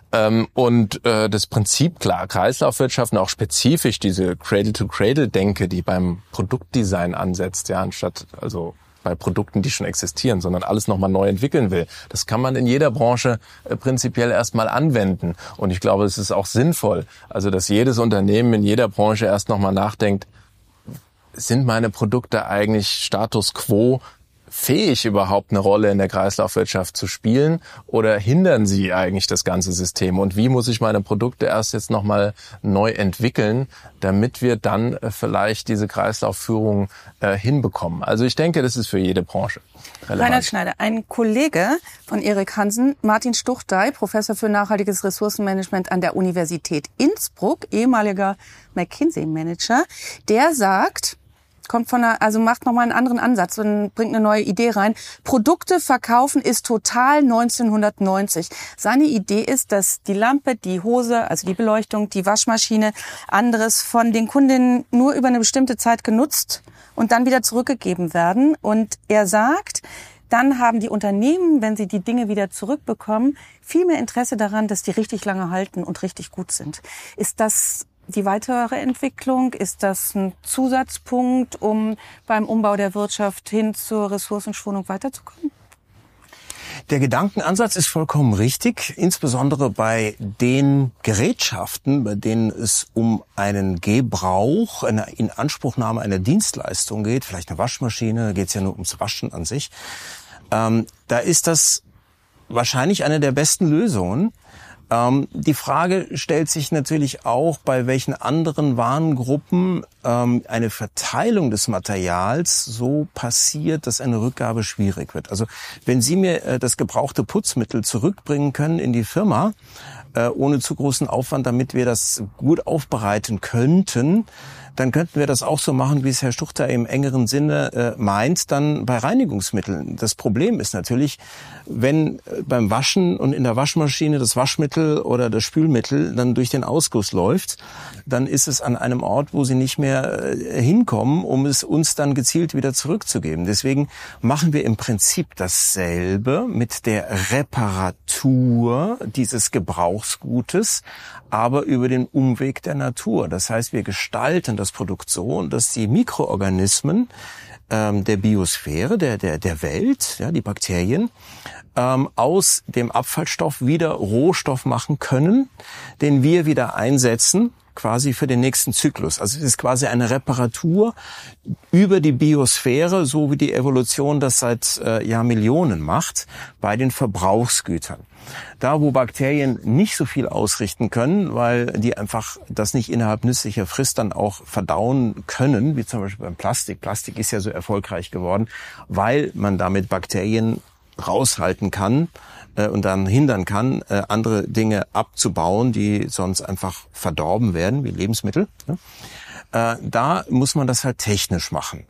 Und das Prinzip, klar, Kreislaufwirtschaft und auch spezifisch diese Cradle-to-Cradle-Denke, die beim Produktdesign ansetzt, ja, anstatt also bei Produkten, die schon existieren, sondern alles nochmal neu entwickeln will. Das kann man in jeder Branche äh, prinzipiell erstmal anwenden. Und ich glaube, es ist auch sinnvoll, also dass jedes Unternehmen in jeder Branche erst nochmal nachdenkt, sind meine Produkte eigentlich Status quo fähig, überhaupt eine Rolle in der Kreislaufwirtschaft zu spielen, oder hindern sie eigentlich das ganze System? Und wie muss ich meine Produkte erst jetzt nochmal neu entwickeln, damit wir dann vielleicht diese Kreislaufführung äh, hinbekommen? Also ich denke, das ist für jede Branche relevant. Reinhard Schneider, ein Kollege von Erik Hansen, Martin Stuchdey, Professor für nachhaltiges Ressourcenmanagement an der Universität Innsbruck, ehemaliger McKinsey-Manager, der sagt, kommt von einer, also macht nochmal einen anderen Ansatz und bringt eine neue Idee rein. Produkte verkaufen ist total neunzehnhundertneunzig. Seine Idee ist, dass die Lampe, die Hose, also die Beleuchtung, die Waschmaschine, anderes von den Kundinnen nur über eine bestimmte Zeit genutzt und dann wieder zurückgegeben werden. Und er sagt, dann haben die Unternehmen, wenn sie die Dinge wieder zurückbekommen, viel mehr Interesse daran, dass die richtig lange halten und richtig gut sind. Ist das die weitere Entwicklung? Ist das ein Zusatzpunkt, um beim Umbau der Wirtschaft hin zur Ressourcenschonung weiterzukommen? Der Gedankenansatz ist vollkommen richtig, insbesondere bei den Gerätschaften, bei denen es um einen Gebrauch, eine Inanspruchnahme einer Dienstleistung geht, vielleicht eine Waschmaschine, da geht es ja nur ums Waschen an sich. Ähm, da ist das wahrscheinlich eine der besten Lösungen. Ähm, die Frage stellt sich natürlich auch, bei welchen anderen Warengruppen ähm, eine Verteilung des Materials so passiert, dass eine Rückgabe schwierig wird. Also wenn Sie mir äh, das gebrauchte Putzmittel zurückbringen können in die Firma, äh, ohne zu großen Aufwand, damit wir das gut aufbereiten könnten, dann könnten wir das auch so machen, wie es Herr Stuchter im engeren Sinne äh, meint, dann bei Reinigungsmitteln. Das Problem ist natürlich, wenn äh, beim Waschen und in der Waschmaschine das Waschmittel oder das Spülmittel dann durch den Ausguss läuft, dann ist es an einem Ort, wo sie nicht mehr äh, hinkommen, um es uns dann gezielt wieder zurückzugeben. Deswegen machen wir im Prinzip dasselbe mit der Reparatur dieses Gebrauchsgutes, aber über den Umweg der Natur. Das heißt, wir gestalten das Produkt so, dass die Mikroorganismen ähm, der Biosphäre, der der der Welt, ja, die Bakterien, ähm, aus dem Abfallstoff wieder Rohstoff machen können, den wir wieder einsetzen, quasi für den nächsten Zyklus. Also es ist quasi eine Reparatur über die Biosphäre, so wie die Evolution das seit äh, Jahrmillionen macht, bei den Verbrauchsgütern. Da, wo Bakterien nicht so viel ausrichten können, weil die einfach das nicht innerhalb nützlicher Frist dann auch verdauen können, wie zum Beispiel beim Plastik. Plastik ist ja so erfolgreich geworden, weil man damit Bakterien raushalten kann äh, und dann hindern kann, äh, andere Dinge abzubauen, die sonst einfach verdorben werden, wie Lebensmittel. Ne? Äh, da muss man das halt technisch machen.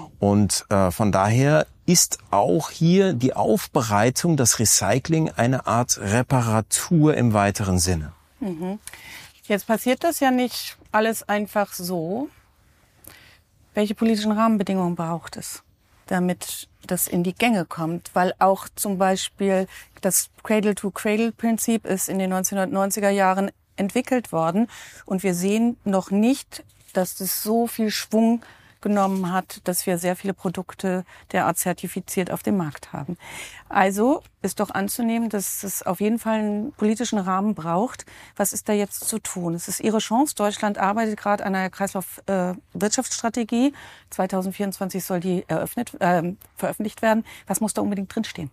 Und äh, von daher ist auch hier die Aufbereitung, das Recycling eine Art Reparatur im weiteren Sinne. Mhm. Jetzt passiert das ja nicht alles einfach so. Welche politischen Rahmenbedingungen braucht es? damit das in die Gänge kommt, weil auch zum Beispiel das Cradle-to-Cradle-Prinzip ist in den neunzehnhundertneunziger Jahren entwickelt worden und wir sehen noch nicht, dass das so viel Schwung genommen hat, dass wir sehr viele Produkte derart zertifiziert auf dem Markt haben. Also ist doch anzunehmen, dass es auf jeden Fall einen politischen Rahmen braucht. Was ist da jetzt zu tun? Es ist Ihre Chance. Deutschland arbeitet gerade an einer Kreislaufwirtschaftsstrategie. Äh, zweitausendvierundzwanzig soll die eröffnet, äh, veröffentlicht werden. Was muss da unbedingt drinstehen?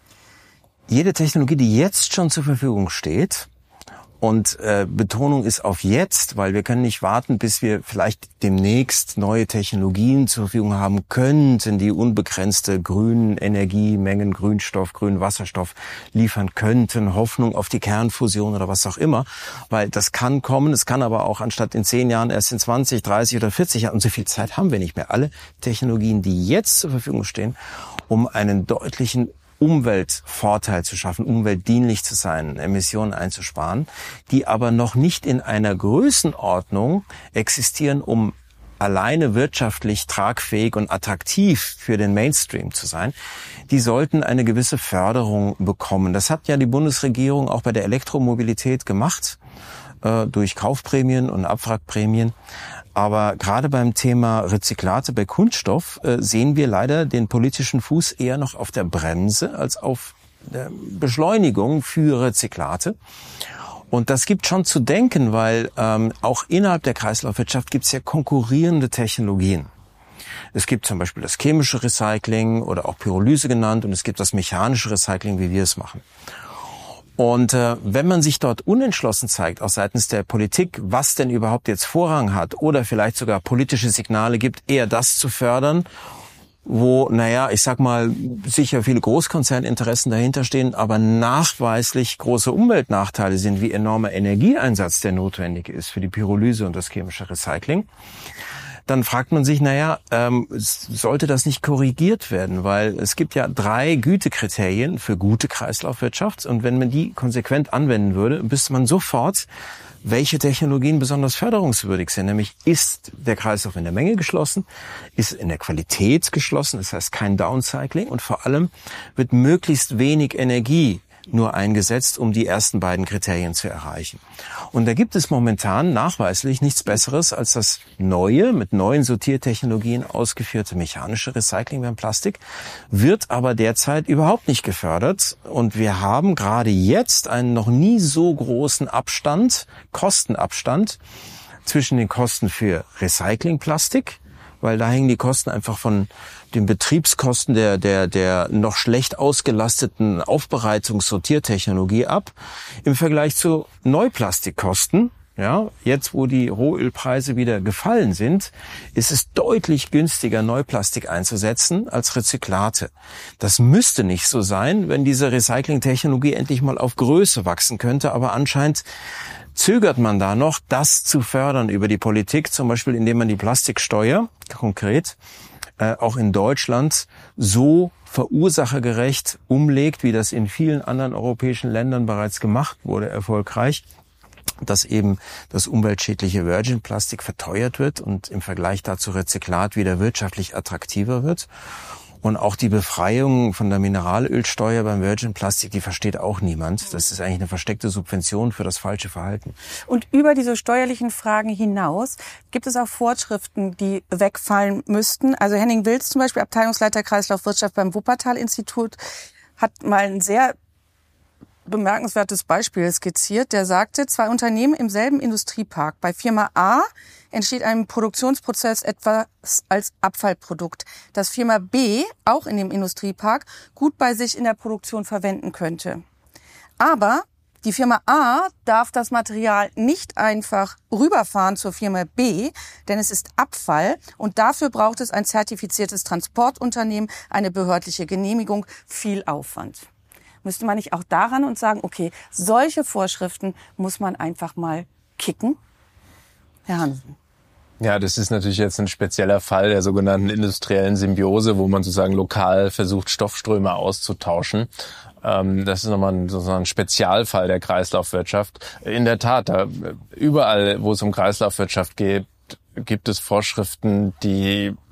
Jede Technologie, die jetzt schon zur Verfügung steht, und äh, Betonung ist auf jetzt, weil wir können nicht warten, bis wir vielleicht demnächst neue Technologien zur Verfügung haben könnten, die unbegrenzte grünen Energiemengen, Grünstoff, grünen Wasserstoff liefern könnten, Hoffnung auf die Kernfusion oder was auch immer, weil das kann kommen, es kann aber auch anstatt in zehn Jahren erst in zwanzig, dreißig oder vierzig Jahren, und so viel Zeit haben wir nicht mehr. Alle Technologien, die jetzt zur Verfügung stehen, um einen deutlichen Umweltvorteil zu schaffen, umweltdienlich zu sein, Emissionen einzusparen, die aber noch nicht in einer Größenordnung existieren, um alleine wirtschaftlich tragfähig und attraktiv für den Mainstream zu sein, die sollten eine gewisse Förderung bekommen. Das hat ja die Bundesregierung auch bei der Elektromobilität gemacht, äh, durch Kaufprämien und Abwrackprämien. Aber gerade beim Thema Rezyklate bei Kunststoff äh, sehen wir leider den politischen Fuß eher noch auf der Bremse als auf der Beschleunigung für Rezyklate. Und das gibt schon zu denken, weil ähm, auch innerhalb der Kreislaufwirtschaft gibt es ja konkurrierende Technologien. Es gibt zum Beispiel das chemische Recycling oder auch Pyrolyse genannt und es gibt das mechanische Recycling, wie wir es machen. Und äh, wenn man sich dort unentschlossen zeigt, auch seitens der Politik, was denn überhaupt jetzt Vorrang hat oder vielleicht sogar politische Signale gibt, eher das zu fördern, wo, naja, ich sag mal, sicher viele Großkonzerninteressen dahinter stehen, aber nachweislich große Umweltnachteile sind, wie enormer Energieeinsatz, der notwendig ist für die Pyrolyse und das chemische Recycling, dann fragt man sich, naja, ähm, sollte das nicht korrigiert werden? Weil es gibt ja drei Gütekriterien für gute Kreislaufwirtschaft und wenn man die konsequent anwenden würde, wüsste man sofort, welche Technologien besonders förderungswürdig sind. Nämlich ist der Kreislauf in der Menge geschlossen, ist in der Qualität geschlossen, das heißt kein Downcycling und vor allem wird möglichst wenig Energie nur eingesetzt, um die ersten beiden Kriterien zu erreichen. Und da gibt es momentan nachweislich nichts Besseres als das neue, mit neuen Sortiertechnologien ausgeführte mechanische Recycling beim Plastik, wird aber derzeit überhaupt nicht gefördert. Und wir haben gerade jetzt einen noch nie so großen Abstand, Kostenabstand zwischen den Kosten für Recyclingplastik, weil da hängen die Kosten einfach von den Betriebskosten der der der noch schlecht ausgelasteten Aufbereitungs-Sortiertechnologie ab, im Vergleich zu Neuplastikkosten. Ja, jetzt wo die Rohölpreise wieder gefallen sind, ist es deutlich günstiger, Neuplastik einzusetzen als Rezyklate. Das müsste nicht so sein, wenn diese Recyclingtechnologie endlich mal auf Größe wachsen könnte, aber anscheinend zögert man da noch, das zu fördern über die Politik, zum Beispiel indem man die Plastiksteuer konkret äh, auch in Deutschland so verursachergerecht umlegt, wie das in vielen anderen europäischen Ländern bereits gemacht wurde, erfolgreich, dass eben das umweltschädliche Virgin-Plastik verteuert wird und im Vergleich dazu Rezyklat wieder wirtschaftlich attraktiver wird. Und auch die Befreiung von der Mineralölsteuer beim Virgin-Plastik, die versteht auch niemand. Das ist eigentlich eine versteckte Subvention für das falsche Verhalten. Und über diese steuerlichen Fragen hinaus gibt es auch Vorschriften, die wegfallen müssten. Also Henning Wilz zum Beispiel, Abteilungsleiter Kreislaufwirtschaft beim Wuppertal-Institut, hat mal ein sehr bemerkenswertes Beispiel skizziert. Der sagte, zwei Unternehmen im selben Industriepark. Bei Firma A entsteht ein Produktionsprozess etwas als Abfallprodukt, das Firma B, auch in dem Industriepark, gut bei sich in der Produktion verwenden könnte. Aber die Firma A darf das Material nicht einfach rüberfahren zur Firma B, denn es ist Abfall und dafür braucht es ein zertifiziertes Transportunternehmen, eine behördliche Genehmigung, viel Aufwand. Müsste man nicht auch daran und sagen, okay, solche Vorschriften muss man einfach mal kicken? Herr Hansen. Ja, das ist natürlich jetzt ein spezieller Fall der sogenannten industriellen Symbiose, wo man sozusagen lokal versucht, Stoffströme auszutauschen. Das ist nochmal ein, sozusagen ein Spezialfall der Kreislaufwirtschaft. In der Tat, da, überall, wo es um Kreislaufwirtschaft geht, gibt es Vorschriften, die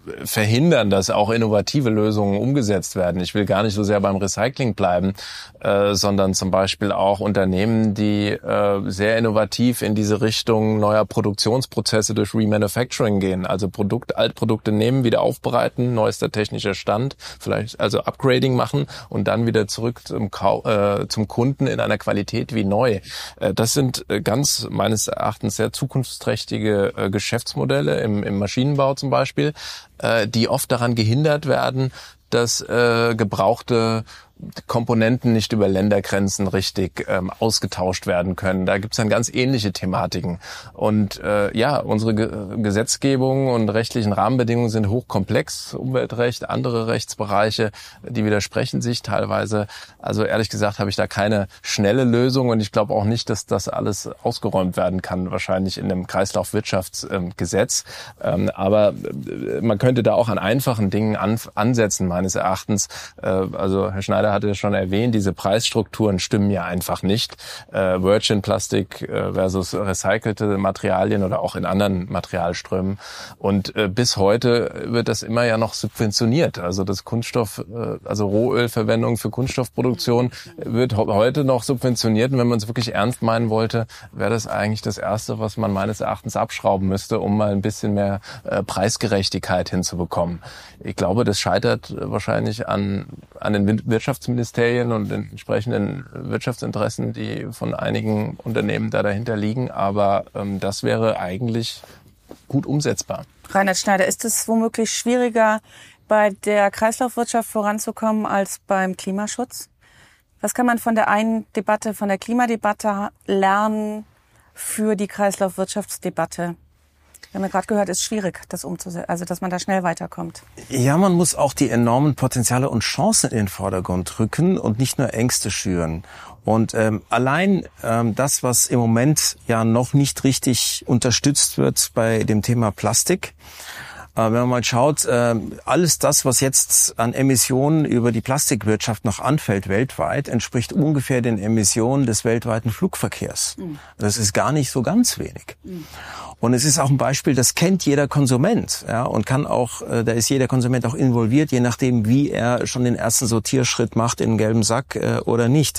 verhindern, dass auch innovative Lösungen umgesetzt werden. Ich will gar nicht so sehr beim Recycling bleiben, äh, sondern zum Beispiel auch Unternehmen, die äh, sehr innovativ in diese Richtung neuer Produktionsprozesse durch Remanufacturing gehen. Also Produkt, Altprodukte nehmen, wieder aufbereiten, neuester technischer Stand, vielleicht also Upgrading machen und dann wieder zurück zum, Kau- äh, zum Kunden in einer Qualität wie neu. Äh, das sind äh, ganz meines Erachtens sehr zukunftsträchtige äh, Geschäftsmodelle im, im Maschinenbau zum Beispiel, äh, die oft daran gehindert werden, dass äh, gebrauchte Komponenten nicht über Ländergrenzen richtig ähm, ausgetauscht werden können. Da gibt's dann ganz ähnliche Thematiken. Und äh, ja, unsere Ge- Gesetzgebung und rechtlichen Rahmenbedingungen sind hochkomplex. Umweltrecht, andere Rechtsbereiche, die widersprechen sich teilweise. Also ehrlich gesagt habe ich da keine schnelle Lösung und ich glaube auch nicht, dass das alles ausgeräumt werden kann, wahrscheinlich in einem Kreislaufwirtschaftsgesetz. Ähm, aber äh, man könnte da auch an einfachen Dingen an, ansetzen, meines Erachtens. Äh, also Herr Schneider hatte ja schon erwähnt, diese Preisstrukturen stimmen ja einfach nicht. Äh, Virgin Plastik äh, versus recycelte Materialien oder auch in anderen Materialströmen. Und äh, bis heute wird das immer ja noch subventioniert. Also das Kunststoff, äh, also Rohölverwendung für Kunststoffproduktion wird ho- heute noch subventioniert. Und wenn man es wirklich ernst meinen wollte, wäre das eigentlich das Erste, was man meines Erachtens abschrauben müsste, um mal ein bisschen mehr äh, Preisgerechtigkeit hinzubekommen. Ich glaube, das scheitert wahrscheinlich an, an den Wirtschafts Wirtschaftsministerien und den entsprechenden Wirtschaftsinteressen, die von einigen Unternehmen da dahinter liegen. Aber ähm, das wäre eigentlich gut umsetzbar. Reinhard Schneider, ist es womöglich schwieriger, bei der Kreislaufwirtschaft voranzukommen als beim Klimaschutz? Was kann man von der einen Debatte, von der Klimadebatte lernen für die Kreislaufwirtschaftsdebatte? Wir haben ja gerade gehört, es ist schwierig, das umzusetzen, also dass man da schnell weiterkommt. Ja, man muss auch die enormen Potenziale und Chancen in den Vordergrund rücken und nicht nur Ängste schüren. Und ähm, allein ähm, das, was im Moment ja noch nicht richtig unterstützt wird bei dem Thema Plastik, äh, wenn man mal schaut, äh, alles das, was jetzt an Emissionen über die Plastikwirtschaft noch anfällt weltweit, entspricht ungefähr den Emissionen des weltweiten Flugverkehrs. Mhm. Das ist gar nicht so ganz wenig. Mhm. Und es ist auch ein Beispiel, das kennt jeder Konsument, ja, und kann auch, äh, da ist jeder Konsument auch involviert, je nachdem, wie er schon den ersten Sortierschritt macht in einen gelben Sack äh, oder nicht.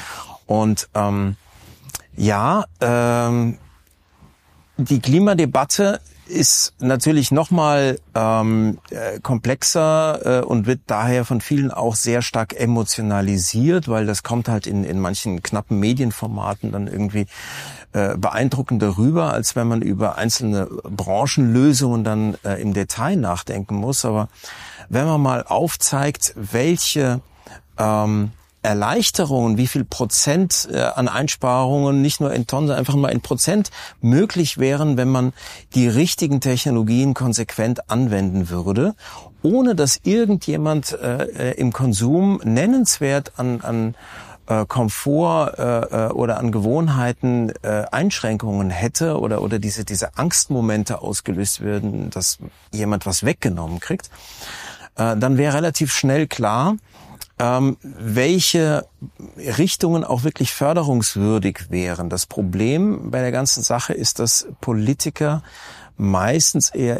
Und ähm, ja, ähm, die Klimadebatte ist natürlich nochmal ähm, äh, komplexer äh, und wird daher von vielen auch sehr stark emotionalisiert, weil das kommt halt in, in manchen knappen Medienformaten dann irgendwie äh, beeindruckender rüber, als wenn man über einzelne Branchenlösungen dann äh, im Detail nachdenken muss. Aber wenn man mal aufzeigt, welche ähm, Erleichterungen, wie viel Prozent äh, an Einsparungen, nicht nur in Tonnen, sondern einfach mal in Prozent möglich wären, wenn man die richtigen Technologien konsequent anwenden würde, ohne dass irgendjemand äh, im Konsum nennenswert an, an äh, Komfort äh, oder an Gewohnheiten äh, Einschränkungen hätte oder oder diese diese Angstmomente ausgelöst werden, dass jemand was weggenommen kriegt, äh, dann wäre relativ schnell klar, Ähm, welche Richtungen auch wirklich förderungswürdig wären. Das Problem bei der ganzen Sache ist, dass Politiker meistens eher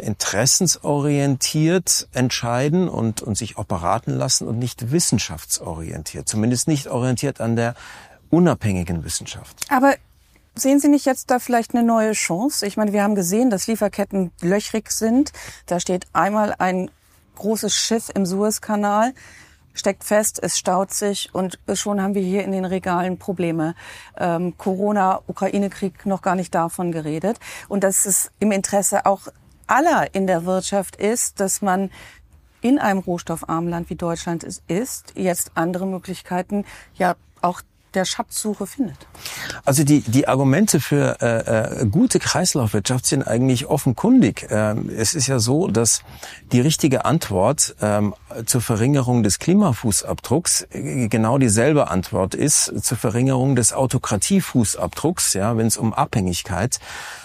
interessensorientiert entscheiden und, und sich auch beraten lassen und nicht wissenschaftsorientiert. Zumindest nicht orientiert an der unabhängigen Wissenschaft. Aber sehen Sie nicht jetzt da vielleicht eine neue Chance? Ich meine, wir haben gesehen, dass Lieferketten löchrig sind. Da steht einmal ein großes Schiff im Suezkanal, steckt fest, es staut sich und schon haben wir hier in den Regalen Probleme. Ähm, Corona, Ukraine-Krieg, noch gar nicht davon geredet. Und dass es im Interesse auch aller in der Wirtschaft ist, dass man in einem rohstoffarmen Land wie Deutschland ist, ist jetzt andere Möglichkeiten ja auch der Schatzsuche findet. Also die die Argumente für äh, äh, gute Kreislaufwirtschaft sind eigentlich offenkundig. Ähm, es ist ja so, dass die richtige Antwort ähm, zur Verringerung des Klimafußabdrucks äh, genau dieselbe Antwort ist zur Verringerung des Autokratiefußabdrucks, ja, wenn es um Abhängigkeit,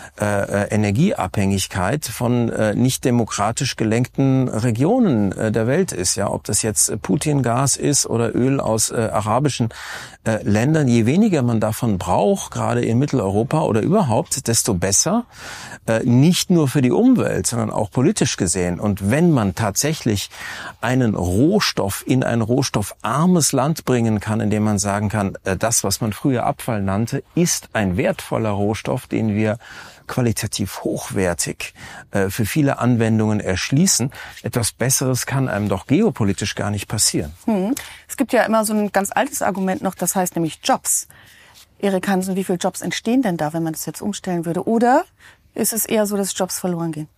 äh, Energieabhängigkeit von äh, nicht demokratisch gelenkten Regionen äh, der Welt ist, ja, ob das jetzt Putin-Gas ist oder Öl aus äh, arabischen äh, Ländern, je weniger man davon braucht, gerade in Mitteleuropa oder überhaupt, desto besser. Äh, nicht nur für die Umwelt, sondern auch politisch gesehen. Und wenn man tatsächlich einen Rohstoff in ein rohstoffarmes Land bringen kann, indem man sagen kann, äh, das, was man früher Abfall nannte, ist ein wertvoller Rohstoff, den wir qualitativ hochwertig äh, für viele Anwendungen erschließen. Etwas Besseres kann einem doch geopolitisch gar nicht passieren. Hm. Es gibt ja immer so ein ganz altes Argument noch, das heißt nämlich Jobs. Erik Hansen, wie viele Jobs entstehen denn da, wenn man das jetzt umstellen würde? Oder ist es eher so, dass Jobs verloren gehen?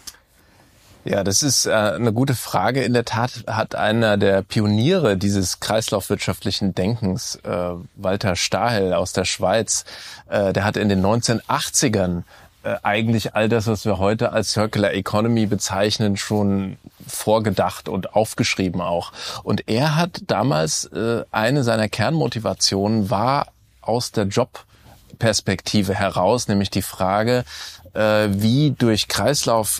Ja, das ist äh, eine gute Frage. In der Tat hat einer der Pioniere dieses kreislaufwirtschaftlichen Denkens, äh, Walter Stahel aus der Schweiz, äh, der hat in den neunzehnhundertachtzigern äh, eigentlich all das, was wir heute als Circular Economy bezeichnen, schon vorgedacht und aufgeschrieben auch. Und er hat damals, äh, eine seiner Kernmotivationen war aus der Jobperspektive heraus, nämlich die Frage, äh, wie durch Kreislauf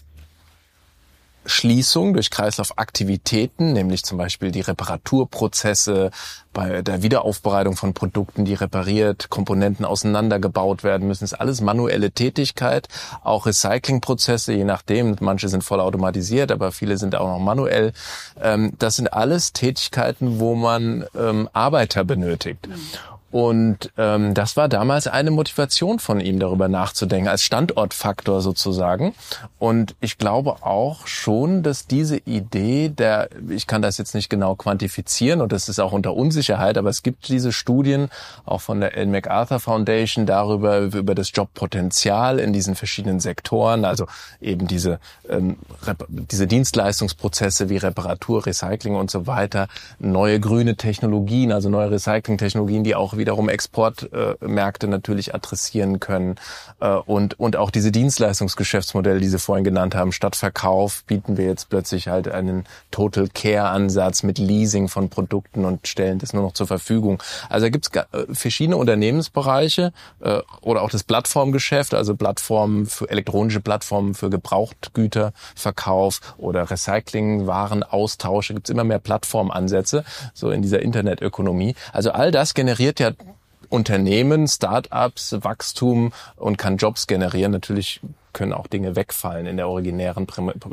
Schließung durch Kreislaufaktivitäten, nämlich zum Beispiel die Reparaturprozesse bei der Wiederaufbereitung von Produkten, die repariert, Komponenten auseinandergebaut werden müssen. Das ist alles manuelle Tätigkeit, auch Recyclingprozesse, je nachdem. Manche sind voll automatisiert, aber viele sind auch noch manuell. Das sind alles Tätigkeiten, wo man Arbeiter benötigt. Und ähm, das war damals eine Motivation von ihm, darüber nachzudenken, als Standortfaktor sozusagen. Und ich glaube auch schon, dass diese Idee, der, ich kann das jetzt nicht genau quantifizieren und das ist auch unter Unsicherheit, aber es gibt diese Studien, auch von der Ellen MacArthur Foundation, darüber, über das Jobpotenzial in diesen verschiedenen Sektoren, also eben diese, ähm, diese Dienstleistungsprozesse wie Reparatur, Recycling und so weiter, neue grüne Technologien, also neue Recyclingtechnologien, die auch wiederum Exportmärkte äh, natürlich adressieren können äh, und und auch diese Dienstleistungsgeschäftsmodelle, die Sie vorhin genannt haben, statt Verkauf bieten wir jetzt plötzlich halt einen Total Care Ansatz mit Leasing von Produkten und stellen das nur noch zur Verfügung. Also da gibt es äh, verschiedene Unternehmensbereiche äh, oder auch das Plattformgeschäft, also Plattformen für elektronische Plattformen für Gebrauchtgüterverkauf oder Recycling, Warenaustausche, gibt es immer mehr Plattformansätze so in dieser Internetökonomie. Also all das generiert ja Unternehmen, Start-ups, Wachstum und kann Jobs generieren. Natürlich können auch Dinge wegfallen in der originären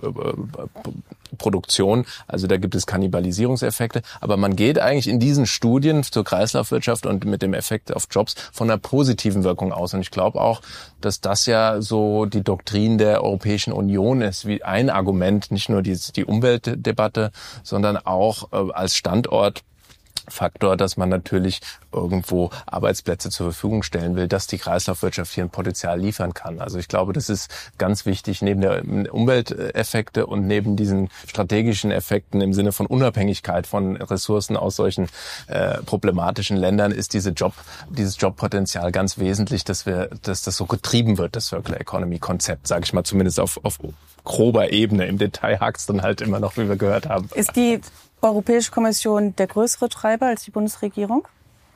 Produktion. Also da gibt es Kannibalisierungseffekte. Aber man geht eigentlich in diesen Studien zur Kreislaufwirtschaft und mit dem Effekt auf Jobs von einer positiven Wirkung aus. Und ich glaube auch, dass das ja so die Doktrin der Europäischen Union ist, wie ein Argument, nicht nur die, die Umweltdebatte, sondern auch äh, als Standort Faktor, dass man natürlich irgendwo Arbeitsplätze zur Verfügung stellen will, dass die Kreislaufwirtschaft hier ein Potenzial liefern kann. Also ich glaube, das ist ganz wichtig, neben der Umwelteffekte und neben diesen strategischen Effekten im Sinne von Unabhängigkeit von Ressourcen aus solchen äh, problematischen Ländern ist diese Job, dieses Jobpotenzial ganz wesentlich, dass wir, dass das so getrieben wird, das Circular Economy Konzept, sage ich mal, zumindest auf, auf grober Ebene. Im Detail hakt's dann halt immer noch, wie wir gehört haben. Ist die Europäische Kommission der größere Treiber als die Bundesregierung?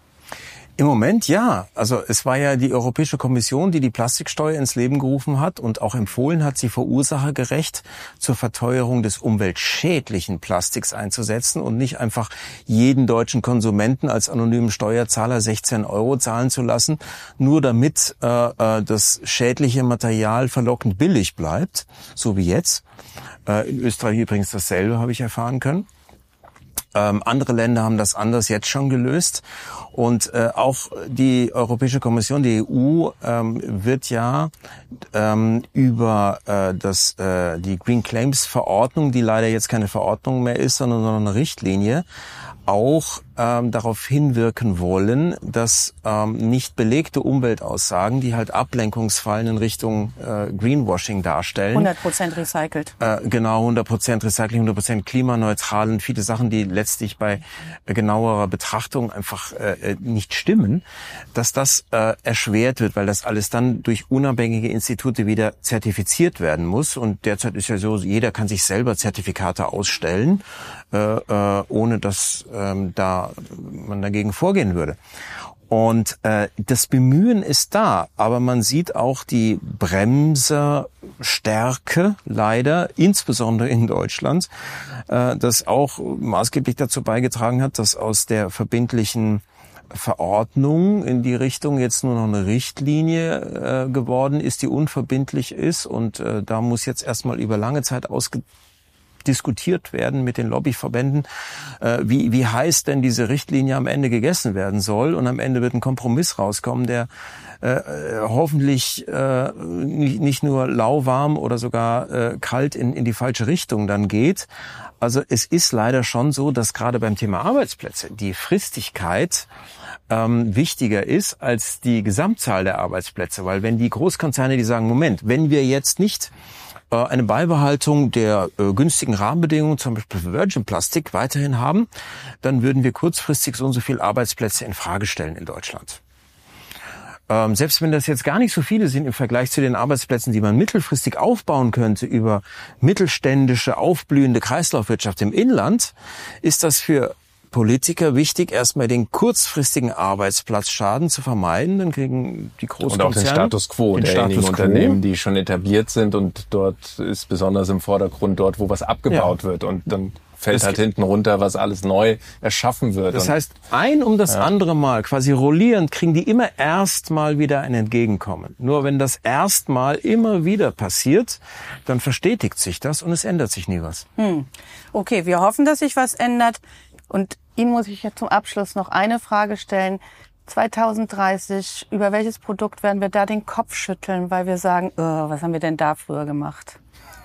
Im Moment ja. Also es war ja die Europäische Kommission, die die Plastiksteuer ins Leben gerufen hat und auch empfohlen hat, sie verursachergerecht zur Verteuerung des umweltschädlichen Plastiks einzusetzen und nicht einfach jeden deutschen Konsumenten als anonymen Steuerzahler sechzehn Euro zahlen zu lassen, nur damit äh, das schädliche Material verlockend billig bleibt, so wie jetzt. Äh, in Österreich übrigens dasselbe, habe ich erfahren können. Ähm, andere Länder haben das anders jetzt schon gelöst. Und äh, auch die Europäische Kommission, die E U, ähm, wird ja ähm, über äh, das äh, die Green Claims Verordnung, die leider jetzt keine Verordnung mehr ist, sondern nur eine Richtlinie, auch ähm, darauf hinwirken wollen, dass ähm, nicht belegte Umweltaussagen, die halt Ablenkungsfallen in Richtung äh, Greenwashing darstellen. hundert Prozent recycelt. Äh, genau, hundert Prozent Recycling, hundert Prozent klimaneutral und viele Sachen, die letztlich bei äh, genauerer Betrachtung einfach äh, nicht stimmen, dass das äh, erschwert wird, weil das alles dann durch unabhängige Institute wieder zertifiziert werden muss. Und derzeit ist ja so, jeder kann sich selber Zertifikate ausstellen, äh, äh, ohne dass ähm, da man dagegen vorgehen würde. Und äh, das Bemühen ist da, aber man sieht auch die Bremserstärke leider, insbesondere in Deutschland, äh, das auch maßgeblich dazu beigetragen hat, dass aus der verbindlichen Verordnung in die Richtung jetzt nur noch eine Richtlinie äh, geworden ist, die unverbindlich ist. Und äh, da muss jetzt erstmal über lange Zeit ausdiskutiert werden mit den Lobbyverbänden, äh, wie, wie heiß denn diese Richtlinie am Ende gegessen werden soll. Und am Ende wird ein Kompromiss rauskommen, der äh, hoffentlich äh, nicht, nicht nur lauwarm oder sogar äh, kalt in, in die falsche Richtung dann geht. Also es ist leider schon so, dass gerade beim Thema Arbeitsplätze die Fristigkeit ähm, wichtiger ist als die Gesamtzahl der Arbeitsplätze. Weil wenn die Großkonzerne, die sagen, Moment, wenn wir jetzt nicht äh, eine Beibehaltung der äh, günstigen Rahmenbedingungen, zum Beispiel für Virgin Plastic, weiterhin haben, dann würden wir kurzfristig so und so viele Arbeitsplätze in Frage stellen in Deutschland. Ähm, selbst wenn das jetzt gar nicht so viele sind im Vergleich zu den Arbeitsplätzen, die man mittelfristig aufbauen könnte über mittelständische, aufblühende Kreislaufwirtschaft im Inland, ist das für Politiker wichtig, erstmal den kurzfristigen Arbeitsplatzschaden zu vermeiden. Dann kriegen die Großkonzerne und auch den Status quo den derjenigen Status quo. Unternehmen, die schon etabliert sind, und dort ist besonders im Vordergrund dort, wo was abgebaut ja. wird, und dann fällt das halt hinten runter, was alles neu erschaffen wird. Das heißt, ein um das ja. andere Mal, quasi rollierend, kriegen die immer erstmal wieder ein Entgegenkommen. Nur wenn das erstmal immer wieder passiert, dann verstetigt sich das und es ändert sich nie was. Hm. Okay, wir hoffen, dass sich was ändert. Und Ihnen muss ich jetzt zum Abschluss noch eine Frage stellen. zwanzig dreißig, über welches Produkt werden wir da den Kopf schütteln, weil wir sagen, oh, was haben wir denn da früher gemacht?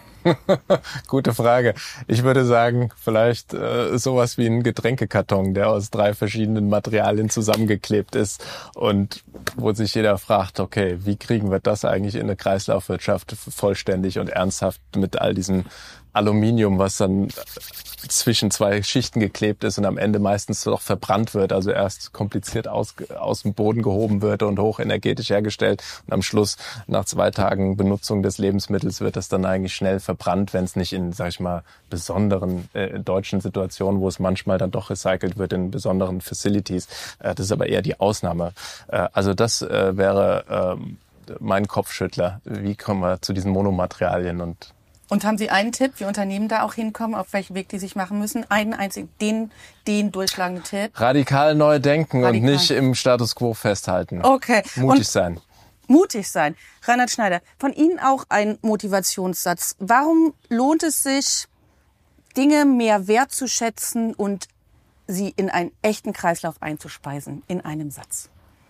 Gute Frage. Ich würde sagen, vielleicht äh, sowas wie ein Getränkekarton, der aus drei verschiedenen Materialien zusammengeklebt ist und wo sich jeder fragt, okay, wie kriegen wir das eigentlich in eine Kreislaufwirtschaft vollständig und ernsthaft mit all diesem Aluminium, was dann zwischen zwei Schichten geklebt ist und am Ende meistens doch verbrannt wird, also erst kompliziert aus, aus dem Boden gehoben wird und hochenergetisch hergestellt und am Schluss nach zwei Tagen Benutzung des Lebensmittels wird das dann eigentlich schnell verbrannt, wenn es nicht in, sag ich mal, besonderen äh, deutschen Situationen, wo es manchmal dann doch recycelt wird in besonderen Facilities. Äh, das ist aber eher die Ausnahme. Äh, also das äh, wäre äh, mein Kopfschüttler. Wie kommen wir zu diesen Monomaterialien? Und Und haben Sie einen Tipp, wie Unternehmen da auch hinkommen, auf welchen Weg die sich machen müssen? Einen einzigen, den, den durchschlagenden Tipp? Radikal neu denken Radikal. und nicht im Status quo festhalten. Okay. Mutig und sein. Mutig sein. Reinhard Schneider, von Ihnen auch ein Motivationssatz. Warum lohnt es sich, Dinge mehr wertzuschätzen und sie in einen echten Kreislauf einzuspeisen, in einem Satz?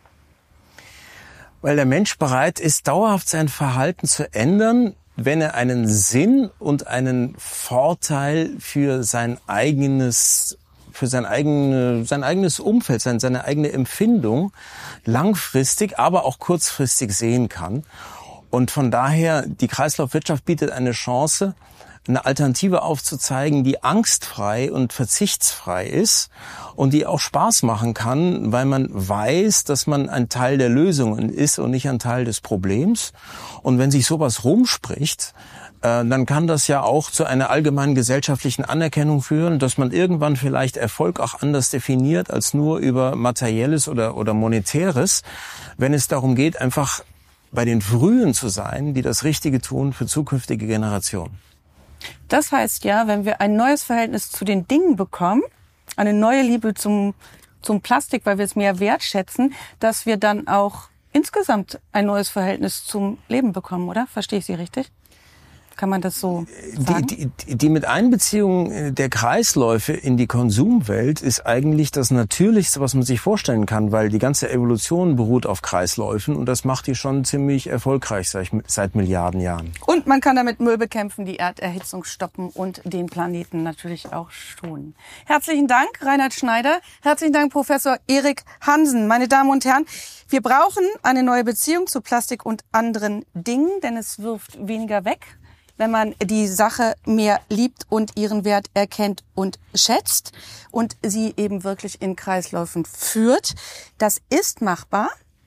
Weil der Mensch bereit ist, dauerhaft sein Verhalten zu ändern, wenn er einen Sinn und einen Vorteil für sein eigenes, für sein eigene, sein eigenes Umfeld, sein, seine eigene Empfindung langfristig, aber auch kurzfristig sehen kann. Und von daher, die Kreislaufwirtschaft bietet eine Chance, eine Alternative aufzuzeigen, die angstfrei und verzichtsfrei ist und die auch Spaß machen kann, weil man weiß, dass man ein Teil der Lösung ist und nicht ein Teil des Problems. Und wenn sich sowas rumspricht, äh, dann kann das ja auch zu einer allgemeinen gesellschaftlichen Anerkennung führen, dass man irgendwann vielleicht Erfolg auch anders definiert als nur über Materielles oder, oder Monetäres, wenn es darum geht, einfach bei den Frühen zu sein, die das Richtige tun für zukünftige Generationen. Das heißt ja, wenn wir ein neues Verhältnis zu den Dingen bekommen, eine neue Liebe zum, zum Plastik, weil wir es mehr wertschätzen, dass wir dann auch insgesamt ein neues Verhältnis zum Leben bekommen, oder? Verstehe ich Sie richtig? Kann man das so sagen? Die, die, die Miteinbeziehung der Kreisläufe in die Konsumwelt ist eigentlich das Natürlichste, was man sich vorstellen kann, weil die ganze Evolution beruht auf Kreisläufen und das macht die schon ziemlich erfolgreich seit, seit Milliarden Jahren. Und man kann damit Müll bekämpfen, die Erderhitzung stoppen und den Planeten natürlich auch schonen. Herzlichen Dank, Reinhard Schneider. Herzlichen Dank, Professor Erik Hansen. Meine Damen und Herren, wir brauchen eine neue Beziehung zu Plastik und anderen Dingen, denn es wirft weniger weg, wenn man die Sache mehr liebt und ihren Wert erkennt und schätzt und sie eben wirklich in Kreisläufen führt. Das ist machbar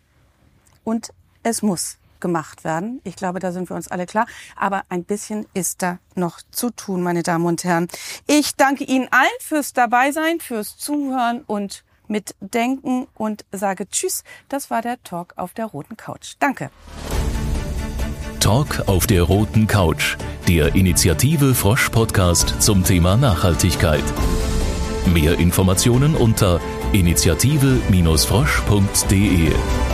und es muss gemacht werden. Ich glaube, da sind wir uns alle klar. Aber ein bisschen ist da noch zu tun, meine Damen und Herren. Ich danke Ihnen allen fürs Dabeisein, fürs Zuhören und Mitdenken und sage Tschüss. Das war der Talk auf der roten Couch. Danke. Talk auf der roten Couch, der Initiative Frosch Podcast zum Thema Nachhaltigkeit. Mehr Informationen unter initiative Bindestrich frosch punkt de.